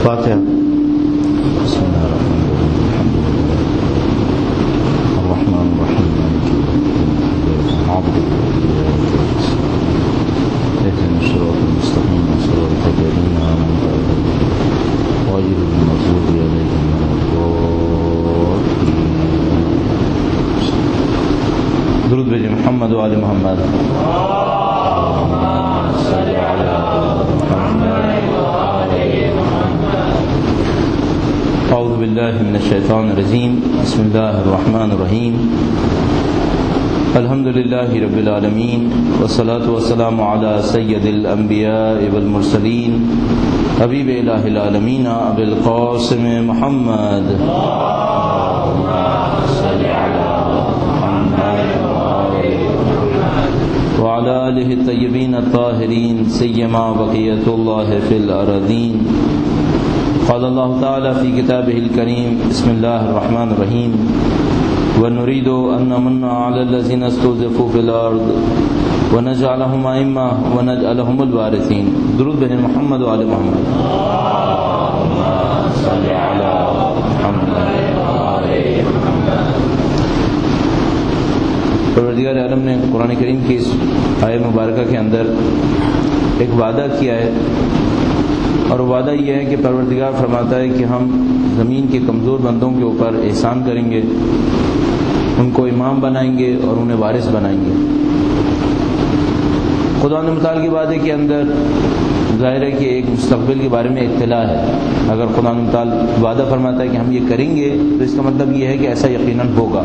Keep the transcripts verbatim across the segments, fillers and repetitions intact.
فاتحہ. بسم اللہ الرحمن الرحیم الحمد للہ الرحمن الرحیم مالک یوم الدین نعبد اهدنا الصراط المستقیم صراط الذین أنعمت عليهم غير المغضوب عليهم ولا الضالين. درود بھیجیں محمد و آل محمد. اعوذ باللہ من الشیطان الرجیم. بسم اللہ الرحمن الرحیم. الحمد للہ رب العالمین والصلاة والسلام علی سید الانبیاء والمرسلین حبیب الہ العالمین ابی القاسم محمد وعلى آلہ الطیبین الطاہرین سیما بقیۃ اللہ فی الارضین. قال اللہ تعالی فی کتابہ الکریم. بسم اللہ الرحمن الرحیم. ونريد أن نمن على الذين استضعفوا في الأرض ونجعلهم أئمة ونجعلهم الوارثين. درود بر محمد و آل محمد. اللهم صل على محمد و آل محمد. پروردگار عالم نے قرآن کریم کی اس آیت مبارکہ کے اندر ایک وعدہ کیا ہے، اور وعدہ یہ ہے کہ پروردگار فرماتا ہے کہ ہم زمین کے کمزور بندوں کے اوپر احسان کریں گے، ان کو امام بنائیں گے اور انہیں وارث بنائیں گے. خدا نے متعال کے وعدے کے اندر ظاہر ہے کہ ایک مستقبل کے بارے میں اطلاع ہے. اگر خدا نے متعال وعدہ فرماتا ہے کہ ہم یہ کریں گے تو اس کا مطلب یہ ہے کہ ایسا یقیناً ہوگا.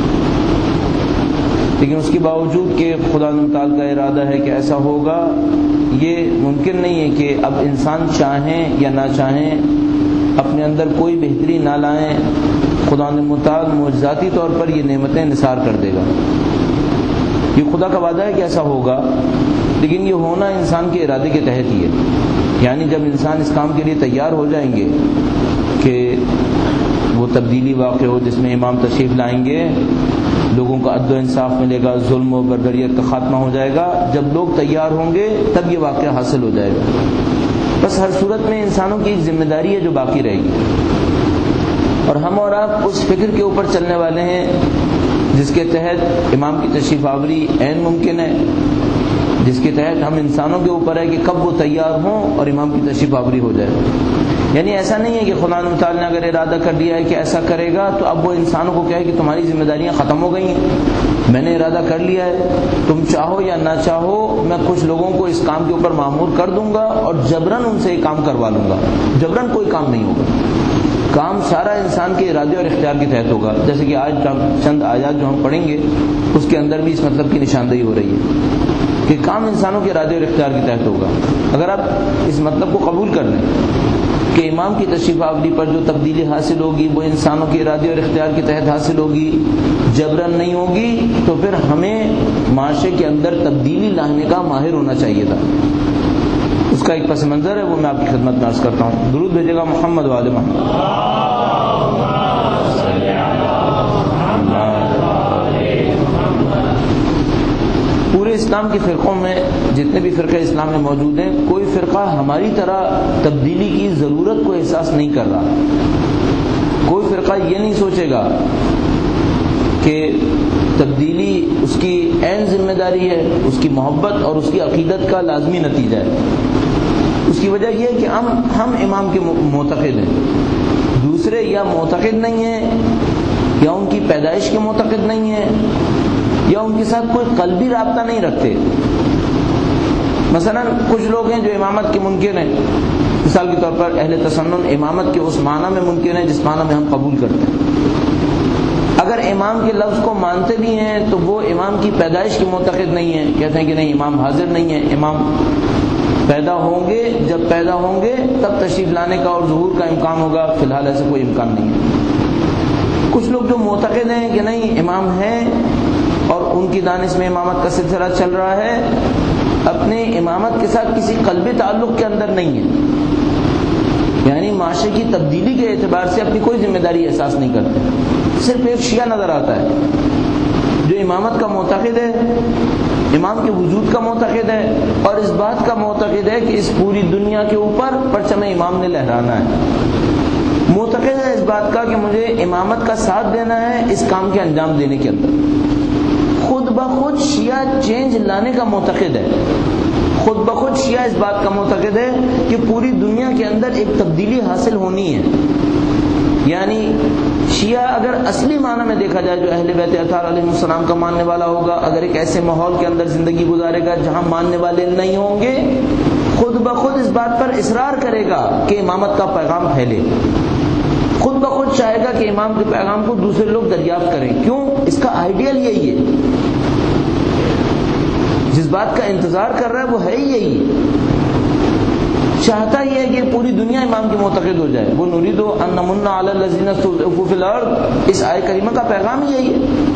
لیکن اس کے باوجود کہ خدا نے متعال کا ارادہ ہے کہ ایسا ہوگا، یہ ممکن نہیں ہے کہ اب انسان چاہیں یا نہ چاہیں اپنے اندر کوئی بہتری نہ لائیں. خدا نے متعال معجزاتی طور پر یہ نعمتیں نثار کر دے گا. یہ خدا کا وعدہ ہے کہ ایسا ہوگا، لیکن یہ ہونا انسان کے ارادے کے تحت ہی ہے. یعنی جب انسان اس کام کے لیے تیار ہو جائیں گے کہ وہ تبدیلی واقع ہو جس میں امام تشریف لائیں گے، لوگوں کا عدل و انصاف ملے گا، ظلم و بربریت کا خاتمہ ہو جائے گا، جب لوگ تیار ہوں گے تب یہ واقعہ حاصل ہو جائے گا. بس ہر صورت میں انسانوں کی ایک ذمہ داری ہے جو باقی رہے گی، اور ہم اور آپ اس فکر کے اوپر چلنے والے ہیں جس کے تحت امام کی تشریف آوری عین ممکن ہے، جس کے تحت ہم انسانوں کے اوپر ہے کہ کب وہ تیار ہوں اور امام کی تشریف آوری ہو جائے. یعنی ایسا نہیں ہے کہ خدا تعالیٰ نے اگر ارادہ کر لیا ہے کہ ایسا کرے گا تو اب وہ انسانوں کو کہے کہ تمہاری ذمہ داریاں ختم ہو گئی ہیں، میں نے ارادہ کر لیا ہے، تم چاہو یا نہ چاہو میں کچھ لوگوں کو اس کام کے اوپر مامور کر دوں گا اور جبراً ان سے یہ کام کروا لوں گا. جبراً کوئی کام نہیں ہوگا، کام سارا انسان کے ارادے اور اختیار کے تحت ہوگا. جیسے کہ آج چند آیات جو ہم پڑھیں گے اس کے اندر بھی اس مطلب کی نشاندہی ہو رہی ہے کہ کام انسانوں کے ارادے اور اختیار کے تحت ہوگا. اگر آپ اس مطلب کو قبول کر لیں کہ امام کی تشریف آوری پر جو تبدیلی حاصل ہوگی وہ انسانوں کے ارادے اور اختیار کے تحت حاصل ہوگی، جبراً نہیں ہوگی، تو پھر ہمیں معاشرے کے اندر تبدیلی لانے کا ماہر ہونا چاہیے تھا. اس کا ایک پس منظر ہے، وہ میں آپ کی خدمت میں عرض کرتا ہوں. درود بھیجے گا محمد و آل محمد. پورے اسلام کے فرقوں میں جتنے بھی فرقے اسلام میں موجود ہیں، کوئی فرقہ ہماری طرح تبدیلی کی ضرورت کو احساس نہیں کر رہا. کوئی فرقہ یہ نہیں سوچے گا کہ تبدیلی اس کی عین ذمہ داری ہے، اس کی محبت اور اس کی عقیدت کا لازمی نتیجہ ہے. اس کی وجہ یہ ہے کہ ہم ہم امام کے معتقد ہیں، دوسرے یا معتقد نہیں ہیں، یا ان کی پیدائش کے معتقد نہیں ہیں، یا ان کے ساتھ کوئی قلبی رابطہ نہیں رکھتے. مثلا کچھ لوگ ہیں جو امامت کے منکر ہیں. مثال کے طور پر اہل تسنن امامت کے اس معنی میں منکر ہیں جس معنی میں ہم قبول کرتے ہیں. اگر امام کے لفظ کو مانتے بھی ہیں تو وہ امام کی پیدائش کے معتقد نہیں ہیں، کہتے ہیں کہ نہیں امام حاضر نہیں ہے، امام پیدا ہوں گے، جب پیدا ہوں گے تب تشریف لانے کا اور ظہور کا امکان ہوگا، فی الحال ایسا کوئی امکان نہیں ہے. کچھ لوگ جو معتقد ہیں کہ نہیں امام ہیں اور ان کی دانش میں امامت کا سلسلہ چل رہا ہے، اپنے امامت کے ساتھ کسی قلبی تعلق کے اندر نہیں ہے، یعنی معاشرے کی تبدیلی کے اعتبار سے اپنی کوئی ذمہ داری احساس نہیں کرتے. صرف ایک شیعہ نظر آتا ہے جو امامت کا معتقد ہے، امام کے وجود کا معتقد ہے، اور اس بات کا معتقد ہے کہ اس پوری دنیا کے اوپر پرچم امام نے لہرانا ہے، معتقد ہے اس بات کا کہ مجھے امامت کا ساتھ دینا ہے اس کام کے انجام دینے کے اندر، خود بخود شیعہ چینج لانے کا معتقد ہے، خود بخود شیعہ اس بات کا معتقد ہے کہ پوری دنیا کے اندر ایک تبدیلی حاصل ہونی ہے. یعنی شیعہ اگر اصلی معنی میں دیکھا جائے جو اہل بیت اطہار علیہ السلام کا ماننے والا ہوگا، اگر ایک ایسے ماحول کے اندر زندگی گزارے گا جہاں ماننے والے نہیں ہوں گے، خود بخود اس بات پر اصرار کرے گا کہ امامت کا پیغام پھیلے، خود بخود چاہے گا کہ امام کے پیغام کو دوسرے لوگ دریافت کریں. کیوں؟ اس کا آئیڈیل یہی ہے، جس بات کا انتظار کر رہا ہے وہ ہے ہی یہی، چاہتا یہ ہے کہ پوری دنیا امام کی معتقد ہو جائے. وہ نريد ان نمن علی الذین استضعفوا فی الارض، اس آیت کریمہ کا پیغام یہی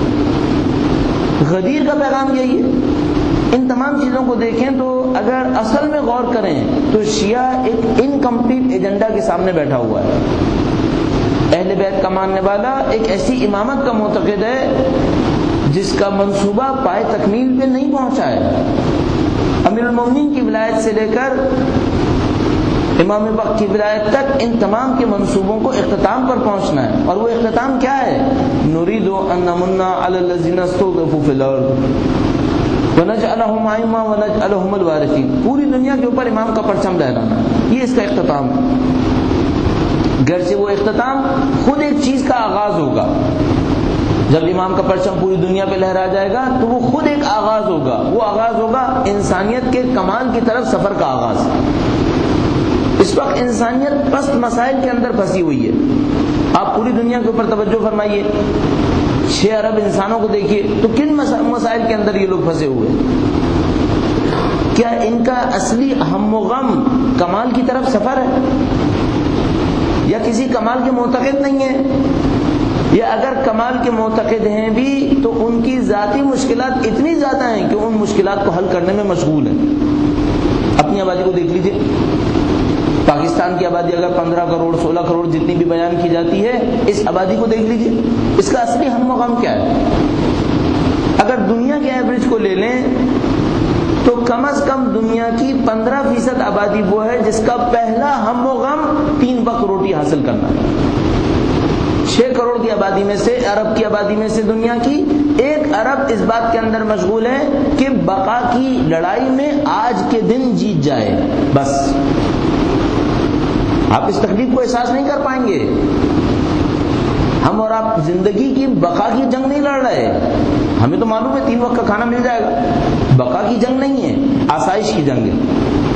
ہے، غدیر کا پیغام یہی ہے. ان تمام چیزوں کو دیکھیں تو اگر اصل میں غور کریں تو شیعہ ایک انکمپلیٹ ایجنڈا کے سامنے بیٹھا ہوا ہے. اہل بیت کا ماننے والا ایک ایسی امامت کا معتقد ہے جس کا منصوبہ پائے تکمیل پہ نہیں پہنچا ہے. امیر المومنین کی ولایت سے لے کر امام وقت کی ولایت تک ان تمام کے منصوبوں کو اختتام پر پہنچنا ہے، اور وہ اختتام کیا ہے؟ نريد ان نمن علی الذین استضعفوا فی الارض ونجعلہم ائمہ ونجعلہم الوارثین. پوری دنیا کے اوپر امام کا پرچم لہرانا، یہ اس کا اختتام ہے. گرچہ وہ اختتام خود ایک چیز کا آغاز ہوگا، جب امام کا پرچم پوری دنیا پہ لہرا جائے گا تو وہ خود ایک آغاز ہوگا، وہ آغاز ہوگا انسانیت کے کمال کی طرف سفر کا آغاز. اس وقت انسانیت پست مسائل کے اندر پھنسی ہوئی ہے. آپ پوری دنیا کے اوپر توجہ فرمائیے، چھ ارب انسانوں کو دیکھیے تو کن مسائل کے اندر یہ لوگ پھنسے ہوئے؟ کیا ان کا اصلی ہم و غم کمال کی طرف سفر ہے، یا کسی کمال کے معتقد نہیں ہے، یا اگر کمال کے معتقد ہیں بھی تو ان کی ذاتی مشکلات اتنی زیادہ ہیں کہ ان مشکلات کو حل کرنے میں مشغول ہیں؟ اپنی آبادی کو دیکھ لیجئے، پاکستان کی آبادی اگر پندرہ کروڑ سولہ کروڑ جتنی بھی بیان کی جاتی ہے، اس آبادی کو دیکھ لیجئے، اس کا اصلی ہم و غم کیا ہے؟ اگر دنیا کے ایوریج کو لے لیں تو کم از کم دنیا کی پندرہ فیصد آبادی وہ ہے جس کا پہلا ہم و غم تین وقت روٹی حاصل کرنا ہے. چھ کروڑ کی آبادی میں سے، ارب کی آبادی میں سے دنیا کی ایک ارب اس بات کے اندر مشغول ہے کہ بقا کی لڑائی میں آج کے دن جیت جائے. بس آپ اس تکلیف کو احساس نہیں کر پائیں گے. ہم اور آپ زندگی کی بقا کی جنگ نہیں لڑ رہے، ہمیں تو معلوم ہے تین وقت کا کھانا مل جائے گا. بقا کی جنگ نہیں ہے، آسائش کی جنگ ہے.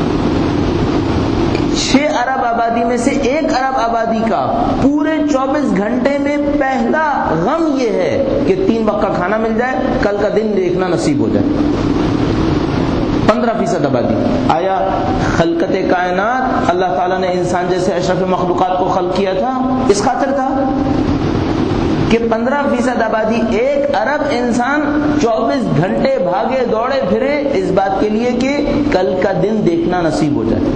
چھ ارب آبادی میں سے ایک ارب آبادی کا پورے چوبیس گھنٹے میں پہلا غم یہ ہے کہ تین وقت کا کھانا مل جائے، کل کا دن دیکھنا نصیب ہو جائے. پندرہ فیصد آبادی. آیا خلقت کائنات اللہ تعالیٰ نے انسان جیسے اشرف مخلوقات کو خلق کیا تھا اس خاطر تھا کہ پندرہ فیصد آبادی ایک ارب انسان چوبیس گھنٹے بھاگے دوڑے پھرے اس بات کے لیے کہ کل کا دن دیکھنا نصیب ہو جائے.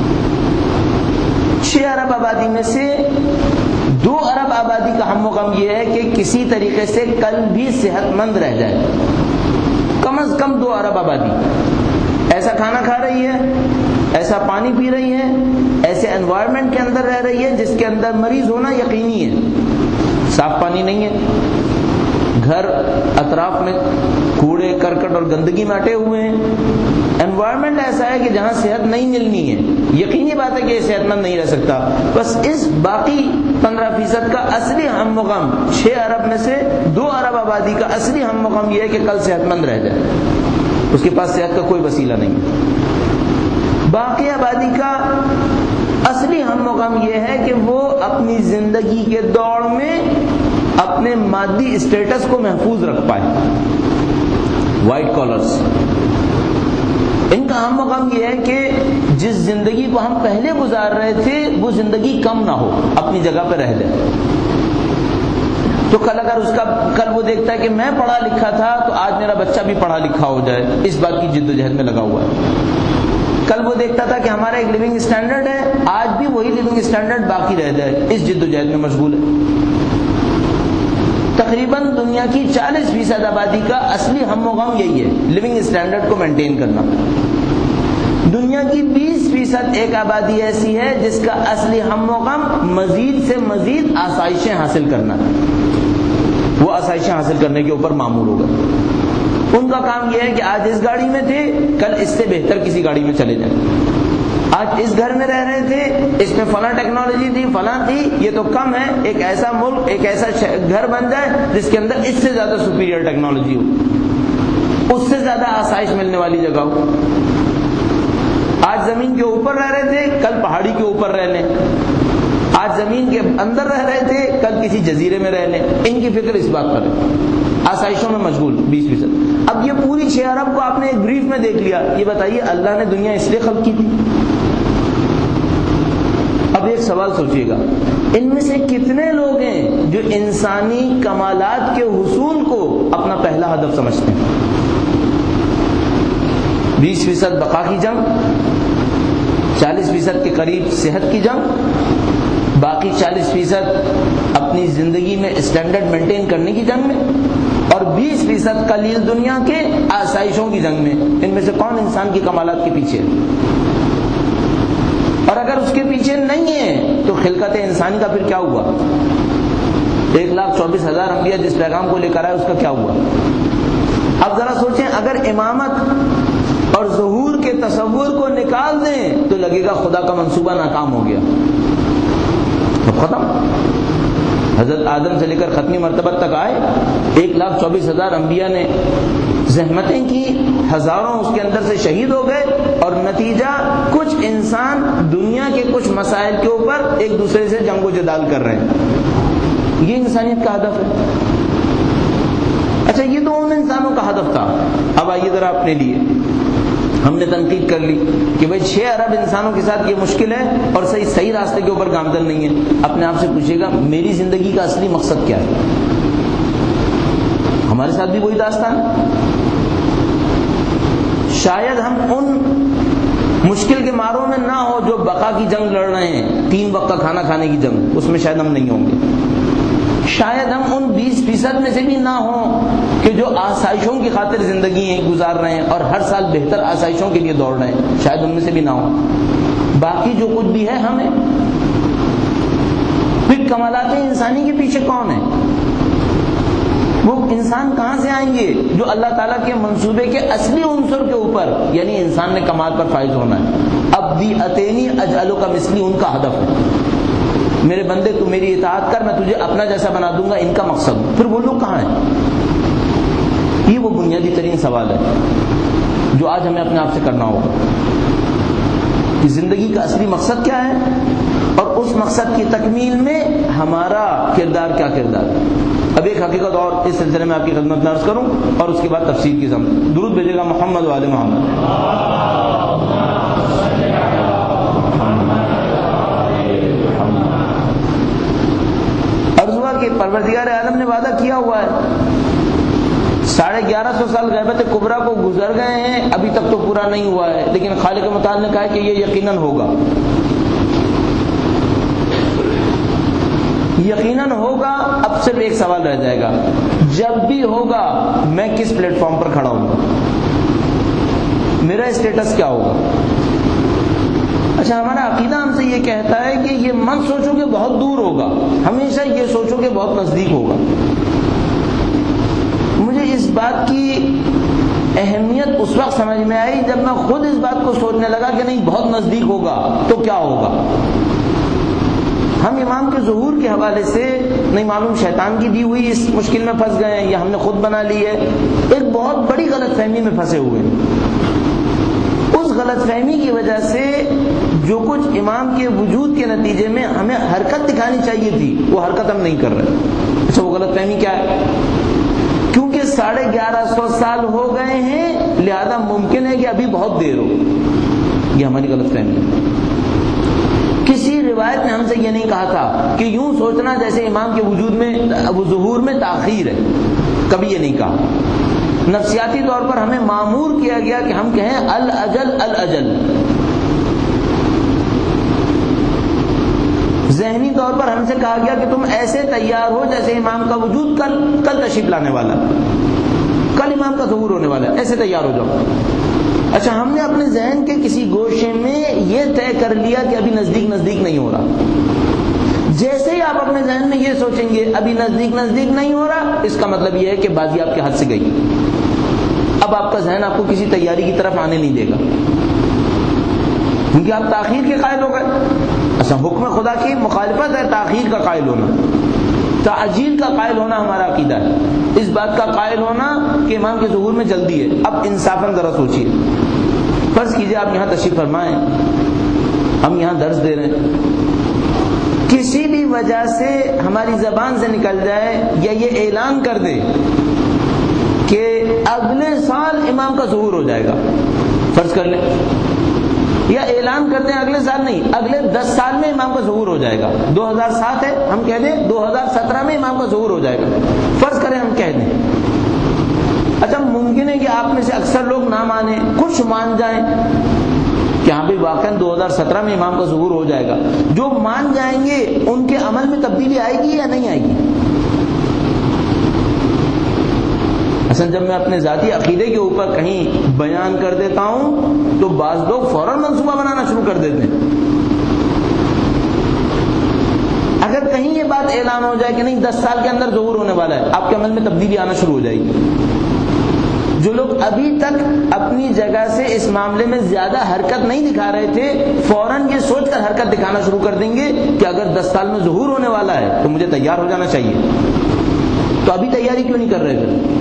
چھ ارب آبادی میں سے دو ارب آبادی کا ہم و غم یہ ہے کہ کسی طریقے سے کل بھی صحت مند رہ جائے. کم از کم دو ارب آبادی ایسا کھانا کھا رہی ہے، ایسا پانی پی رہی ہے، ایسے انوائرمنٹ کے اندر رہ رہی ہے جس کے اندر مریض ہونا یقینی ہے. صاف پانی نہیں ہے، گھر اطراف میں کوڑے کرکٹ اور گندگی میں اٹے ہوئے ہیں، انوائرمنٹ ایسا ہے کہ جہاں صحت نہیں ملنی ہے، یقینی بات ہے کہ یہ صحت مند نہیں رہ سکتا. بس اس باقی پندرہ فیصد کا اصلی ہم و غم، چھ ارب میں سے دو ارب آبادی کا اصلی ہم و غم یہ ہے کہ کل صحت مند رہ جائے، اس کے پاس صحت کا کوئی وسیلہ نہیں. باقی آبادی کا اصلی ہم و غم یہ ہے کہ وہ اپنی زندگی کے دوڑ میں اپنے مادی اسٹیٹس کو محفوظ رکھ پائے. وائٹ کالرز، ان کا ہم و غم یہ ہے کہ جس زندگی کو ہم پہلے گزار رہے تھے وہ زندگی کم نہ ہو، اپنی جگہ پہ رہ جائے. تو کل اگر اس کا کل وہ دیکھتا ہے کہ میں پڑھا لکھا تھا تو آج میرا بچہ بھی پڑھا لکھا ہو جائے، اس بات کی جد و جہد میں لگا ہوا ہے. کل وہ دیکھتا تھا کہ ہمارا ایک لیونگ اسٹینڈرڈ ہے، آج بھی وہی لیونگ اسٹینڈرڈ باقی رہ جائے، اس جد و جہد میں مشغول ہے. تقریباً دنیا کی چالیس فیصد آبادی کا اصلی ہم و غم یہی ہے، لیونگ اسٹینڈرڈ کو مینٹین کرنا۔ دنیا کی بیس فیصد ایک آبادی ایسی ہے جس کا اصلی ہم و غم مزید سے مزید آسائشیں حاصل کرنا ہے، وہ آسائشیں حاصل کرنے کے اوپر معمول ہوگا۔ ان کا کام یہ ہے کہ آج اس گاڑی میں تھے، کل اس سے بہتر کسی گاڑی میں چلے جائیں، آج اس گھر میں رہ رہے تھے، اس میں فلاں ٹیکنالوجی تھی، فلاں تھی، یہ تو کم ہے، ایک ایسا ملک، ایک ایسا گھر بن جائے جس کے اندر اس سے زیادہ سپیریئر ٹیکنالوجی ہو، اس سے زیادہ آسائش ملنے والی جگہ ہو۔ آج زمین کے اوپر رہ رہے تھے، کل پہاڑی کے اوپر رہ لیں، آج زمین کے اندر رہ رہے تھے، کل کسی جزیرے میں رہ لیں۔ ان کی فکر اس بات پر ہے، آسائشوں میں مشغول بیس فیصد۔ اب یہ پوری چھ ارب کو آپ نے ایک بریف میں دیکھ لیا، یہ بتائیے اللہ نے دنیا اس لیے خلق کی تھی؟ اب ایک سوال سوچیے گا، ان میں سے کتنے لوگ ہیں جو انسانی کمالات کے حصول کو اپنا پہلا ہدف سمجھتے ہیں؟ بیس فیصد بقا کی جنگ، چالیس فیصد کے قریب صحت کی جنگ، باقی چالیس فیصد اپنی زندگی میں اسٹینڈرڈ مینٹین کرنے کی جنگ میں، اور بیس فیصد قلیل دنیا کے آسائشوں کی جنگ میں۔ ان میں سے کون انسان کی کمالات کے پیچھے ہے؟ اور اگر اس کے پیچھے نہیں ہے تو خلقت انسانی کا پھر کیا ہوا؟ ایک لاکھ چوبیس ہزار انبیاء جس پیغام کو لے کر آئے اس کا کیا ہوا؟ اب ذرا سوچیں، اگر امامت اور ظہور کے تصور کو نکال دیں تو لگے گا خدا کا منصوبہ ناکام ہو گیا، اب ختم۔ حضرت آدم سے لے کر ختمی مرتبہ تک آئے، ایک لاکھ چوبیس ہزار انبیاء نے زحمتیں کی، ہزاروں اس کے اندر سے شہید ہو گئے، اور نتیجہ کچھ انسان دنیا کے کچھ مسائل کے اوپر ایک دوسرے سے جنگ و جدال کر رہے ہیں۔ یہ انسانیت کا ہدف ہے؟ اچھا، یہ تو ان انسانوں کا ہدف تھا۔ اب آئیے ذرا اپنے لیے، ہم نے تنقید کر لی کہ بھئی چھ ارب انسانوں کے ساتھ یہ مشکل ہے اور صحیح صحیح راستے کے اوپر گامزن نہیں ہے۔ اپنے آپ سے پوچھیے گا، میری زندگی کا اصلی مقصد کیا ہے؟ ہمارے ساتھ بھی وہی داستان ہے۔ شاید ہم ان مشکل کے ماروں میں نہ ہو جو بقا کی جنگ لڑ رہے ہیں، تین وقت کا کھانا کھانے کی جنگ، اس میں شاید ہم نہیں ہوں گے۔ شاید ہم ان بیس فیصد میں سے بھی نہ ہوں کہ جو آسائشوں کی خاطر زندگی گزار رہے ہیں اور ہر سال بہتر آسائشوں کے لیے دوڑ رہے ہیں، شاید ان میں سے بھی نہ ہوں۔ باقی جو کچھ بھی ہے ہمیں، پھر کمالات انسانی کے پیچھے کون ہے؟ وہ انسان کہاں سے آئیں گے جو اللہ تعالیٰ کے منصوبے کے اصلی عنصر کے اوپر، یعنی انسان نے کمال پر فائز ہونا ہے۔ اب دی اتینی اجعلک مثلی ان کا ہدف ہے، میرے بندے تو میری اطاعت کر، میں تجھے اپنا جیسا بنا دوں گا، ان کا مقصد۔ پھر وہ لوگ کہاں ہیں؟ یہ وہ بنیادی ترین سوال ہے جو آج ہمیں اپنے آپ سے کرنا ہوگا کہ زندگی کا اصلی مقصد کیا ہے، اور اس مقصد کی تکمیل میں ہمارا کردار کیا کردار ہے۔ اب ایک حقیقت اور اس سلسلے میں آپ کی خدمت میں عرض کروں اور اس کے بعد تفصیل کی سمجھ۔ درود بھیجے گا محمد وآل محمد۔ عرض ہوا کہ پروردگار عالم نے وعدہ کیا ہوا ہے، ساڑھے گیارہ سو سال غیبت کبریٰ کو گزر گئے ہیں، ابھی تک تو پورا نہیں ہوا ہے، لیکن خالق متعال نے کہا ہے کہ یہ یقیناً ہوگا، یقیناً ہوگا۔ اب صرف ایک سوال رہ جائے گا، جب بھی ہوگا میں کس پلیٹ فارم پر کھڑا ہوں گا، میرا اسٹیٹس کیا ہوگا؟ اچھا، ہمارا عقیدہ ہم سے یہ کہتا ہے کہ یہ مت سوچو کہ بہت دور ہوگا، ہمیشہ یہ سوچو کہ بہت نزدیک ہوگا۔ مجھے اس بات کی اہمیت اس وقت سمجھ میں آئی جب میں خود اس بات کو سوچنے لگا کہ نہیں، بہت نزدیک ہوگا تو کیا ہوگا۔ ہم امام کے ظہور کے حوالے سے نہیں معلوم شیطان کی دی ہوئی اس مشکل میں پھنس گئے ہیں یا ہم نے خود بنا لی ہے، ایک بہت بڑی غلط فہمی میں پھنسے ہوئے ہیں۔ اس غلط فہمی کی وجہ سے جو کچھ امام کے وجود کے نتیجے میں ہمیں حرکت دکھانی چاہیے تھی وہ حرکت ہم نہیں کر رہے۔ اچھا، وہ غلط فہمی کیا ہے؟ کیونکہ ساڑھے گیارہ سو سال ہو گئے ہیں لہذا ممکن ہے کہ ابھی بہت دیر ہو، یہ ہماری غلط فہمی ہے۔ کسی روایت نے ہم سے یہ نہیں کہا تھا کہ یوں سوچنا جیسے امام کے وجود میں ظہور میں تاخیر ہے، کبھی یہ نہیں کہا۔ نفسیاتی طور پر ہمیں مامور کیا گیا کہ ہم کہیں الاجل الاجل، ذہنی طور پر ہم سے کہا گیا کہ تم ایسے تیار ہو جیسے امام کا وجود کل کل تشریف لانے والا، کل امام کا ظہور ہونے والا ہے، ایسے تیار ہو جاؤ۔ اچھا، ہم نے اپنے ذہن کے کسی گوشے میں یہ طے کر لیا کہ ابھی نزدیک نزدیک نہیں ہو رہا۔ جیسے ہی آپ اپنے ذہن میں یہ سوچیں گے ابھی نزدیک نزدیک نہیں ہو رہا، اس کا مطلب یہ ہے کہ بازی آپ کے ہاتھ سے گئی، اب آپ کا ذہن آپ کو کسی تیاری کی طرف آنے نہیں دے گا، کیونکہ آپ تاخیر کے قائل ہو گئے۔ اچھا، حکم خدا کی مخالفت ہے تاخیر کا قائل ہونا، تعجیل کا قائل ہونا ہمارا عقیدہ ہے، اس بات کا قائل ہونا کہ امام کے ظہور میں جلدی ہے۔ اب انصافاً ذرا سوچیے، فرض کیجئے آپ یہاں تشریف فرمائیں، ہم یہاں درس دے رہے ہیں، کسی بھی وجہ سے ہماری زبان سے نکل جائے یا یہ اعلان کر دے کہ اگلے سال امام کا ظہور ہو جائے گا، فرض کر لیں، یا اعلان کرتے ہیں اگلے سال نہیں اگلے دس سال میں امام کا ظہور ہو جائے گا، دو ہزار سات ہے، ہم کہہ دیں دو ہزار سترہ میں امام کا ظہور ہو جائے گا، فرض کریں ہم کہہ دیں۔ اچھا، ممکن ہے کہ آپ میں سے اکثر لوگ نہ مانیں، کچھ مان جائیں کہ ہاں بھی واقعاً دو ہزار سترہ میں امام کا ظہور ہو جائے گا۔ جو مان جائیں گے ان کے عمل میں تبدیلی آئے گی یا نہیں آئے گی؟ اصل جب میں اپنے ذاتی عقیدے کے اوپر کہیں بیان کر دیتا ہوں تو بعض لوگ فوراً منصوبہ بنانا شروع کر دیتے ہیں۔ اگر کہیں یہ بات اعلان ہو جائے کہ نہیں دس سال کے اندر ظہور ہونے والا ہے، آپ کے عمل میں تبدیلی آنا شروع ہو جائے گی۔ جو لوگ ابھی تک اپنی جگہ سے اس معاملے میں زیادہ حرکت نہیں دکھا رہے تھے، فوراً یہ سوچ کر حرکت دکھانا شروع کر دیں گے کہ اگر دس سال میں ظہور ہونے والا ہے تو مجھے تیار ہو جانا چاہیے، تو ابھی تیاری کیوں نہیں کر رہے پھر؟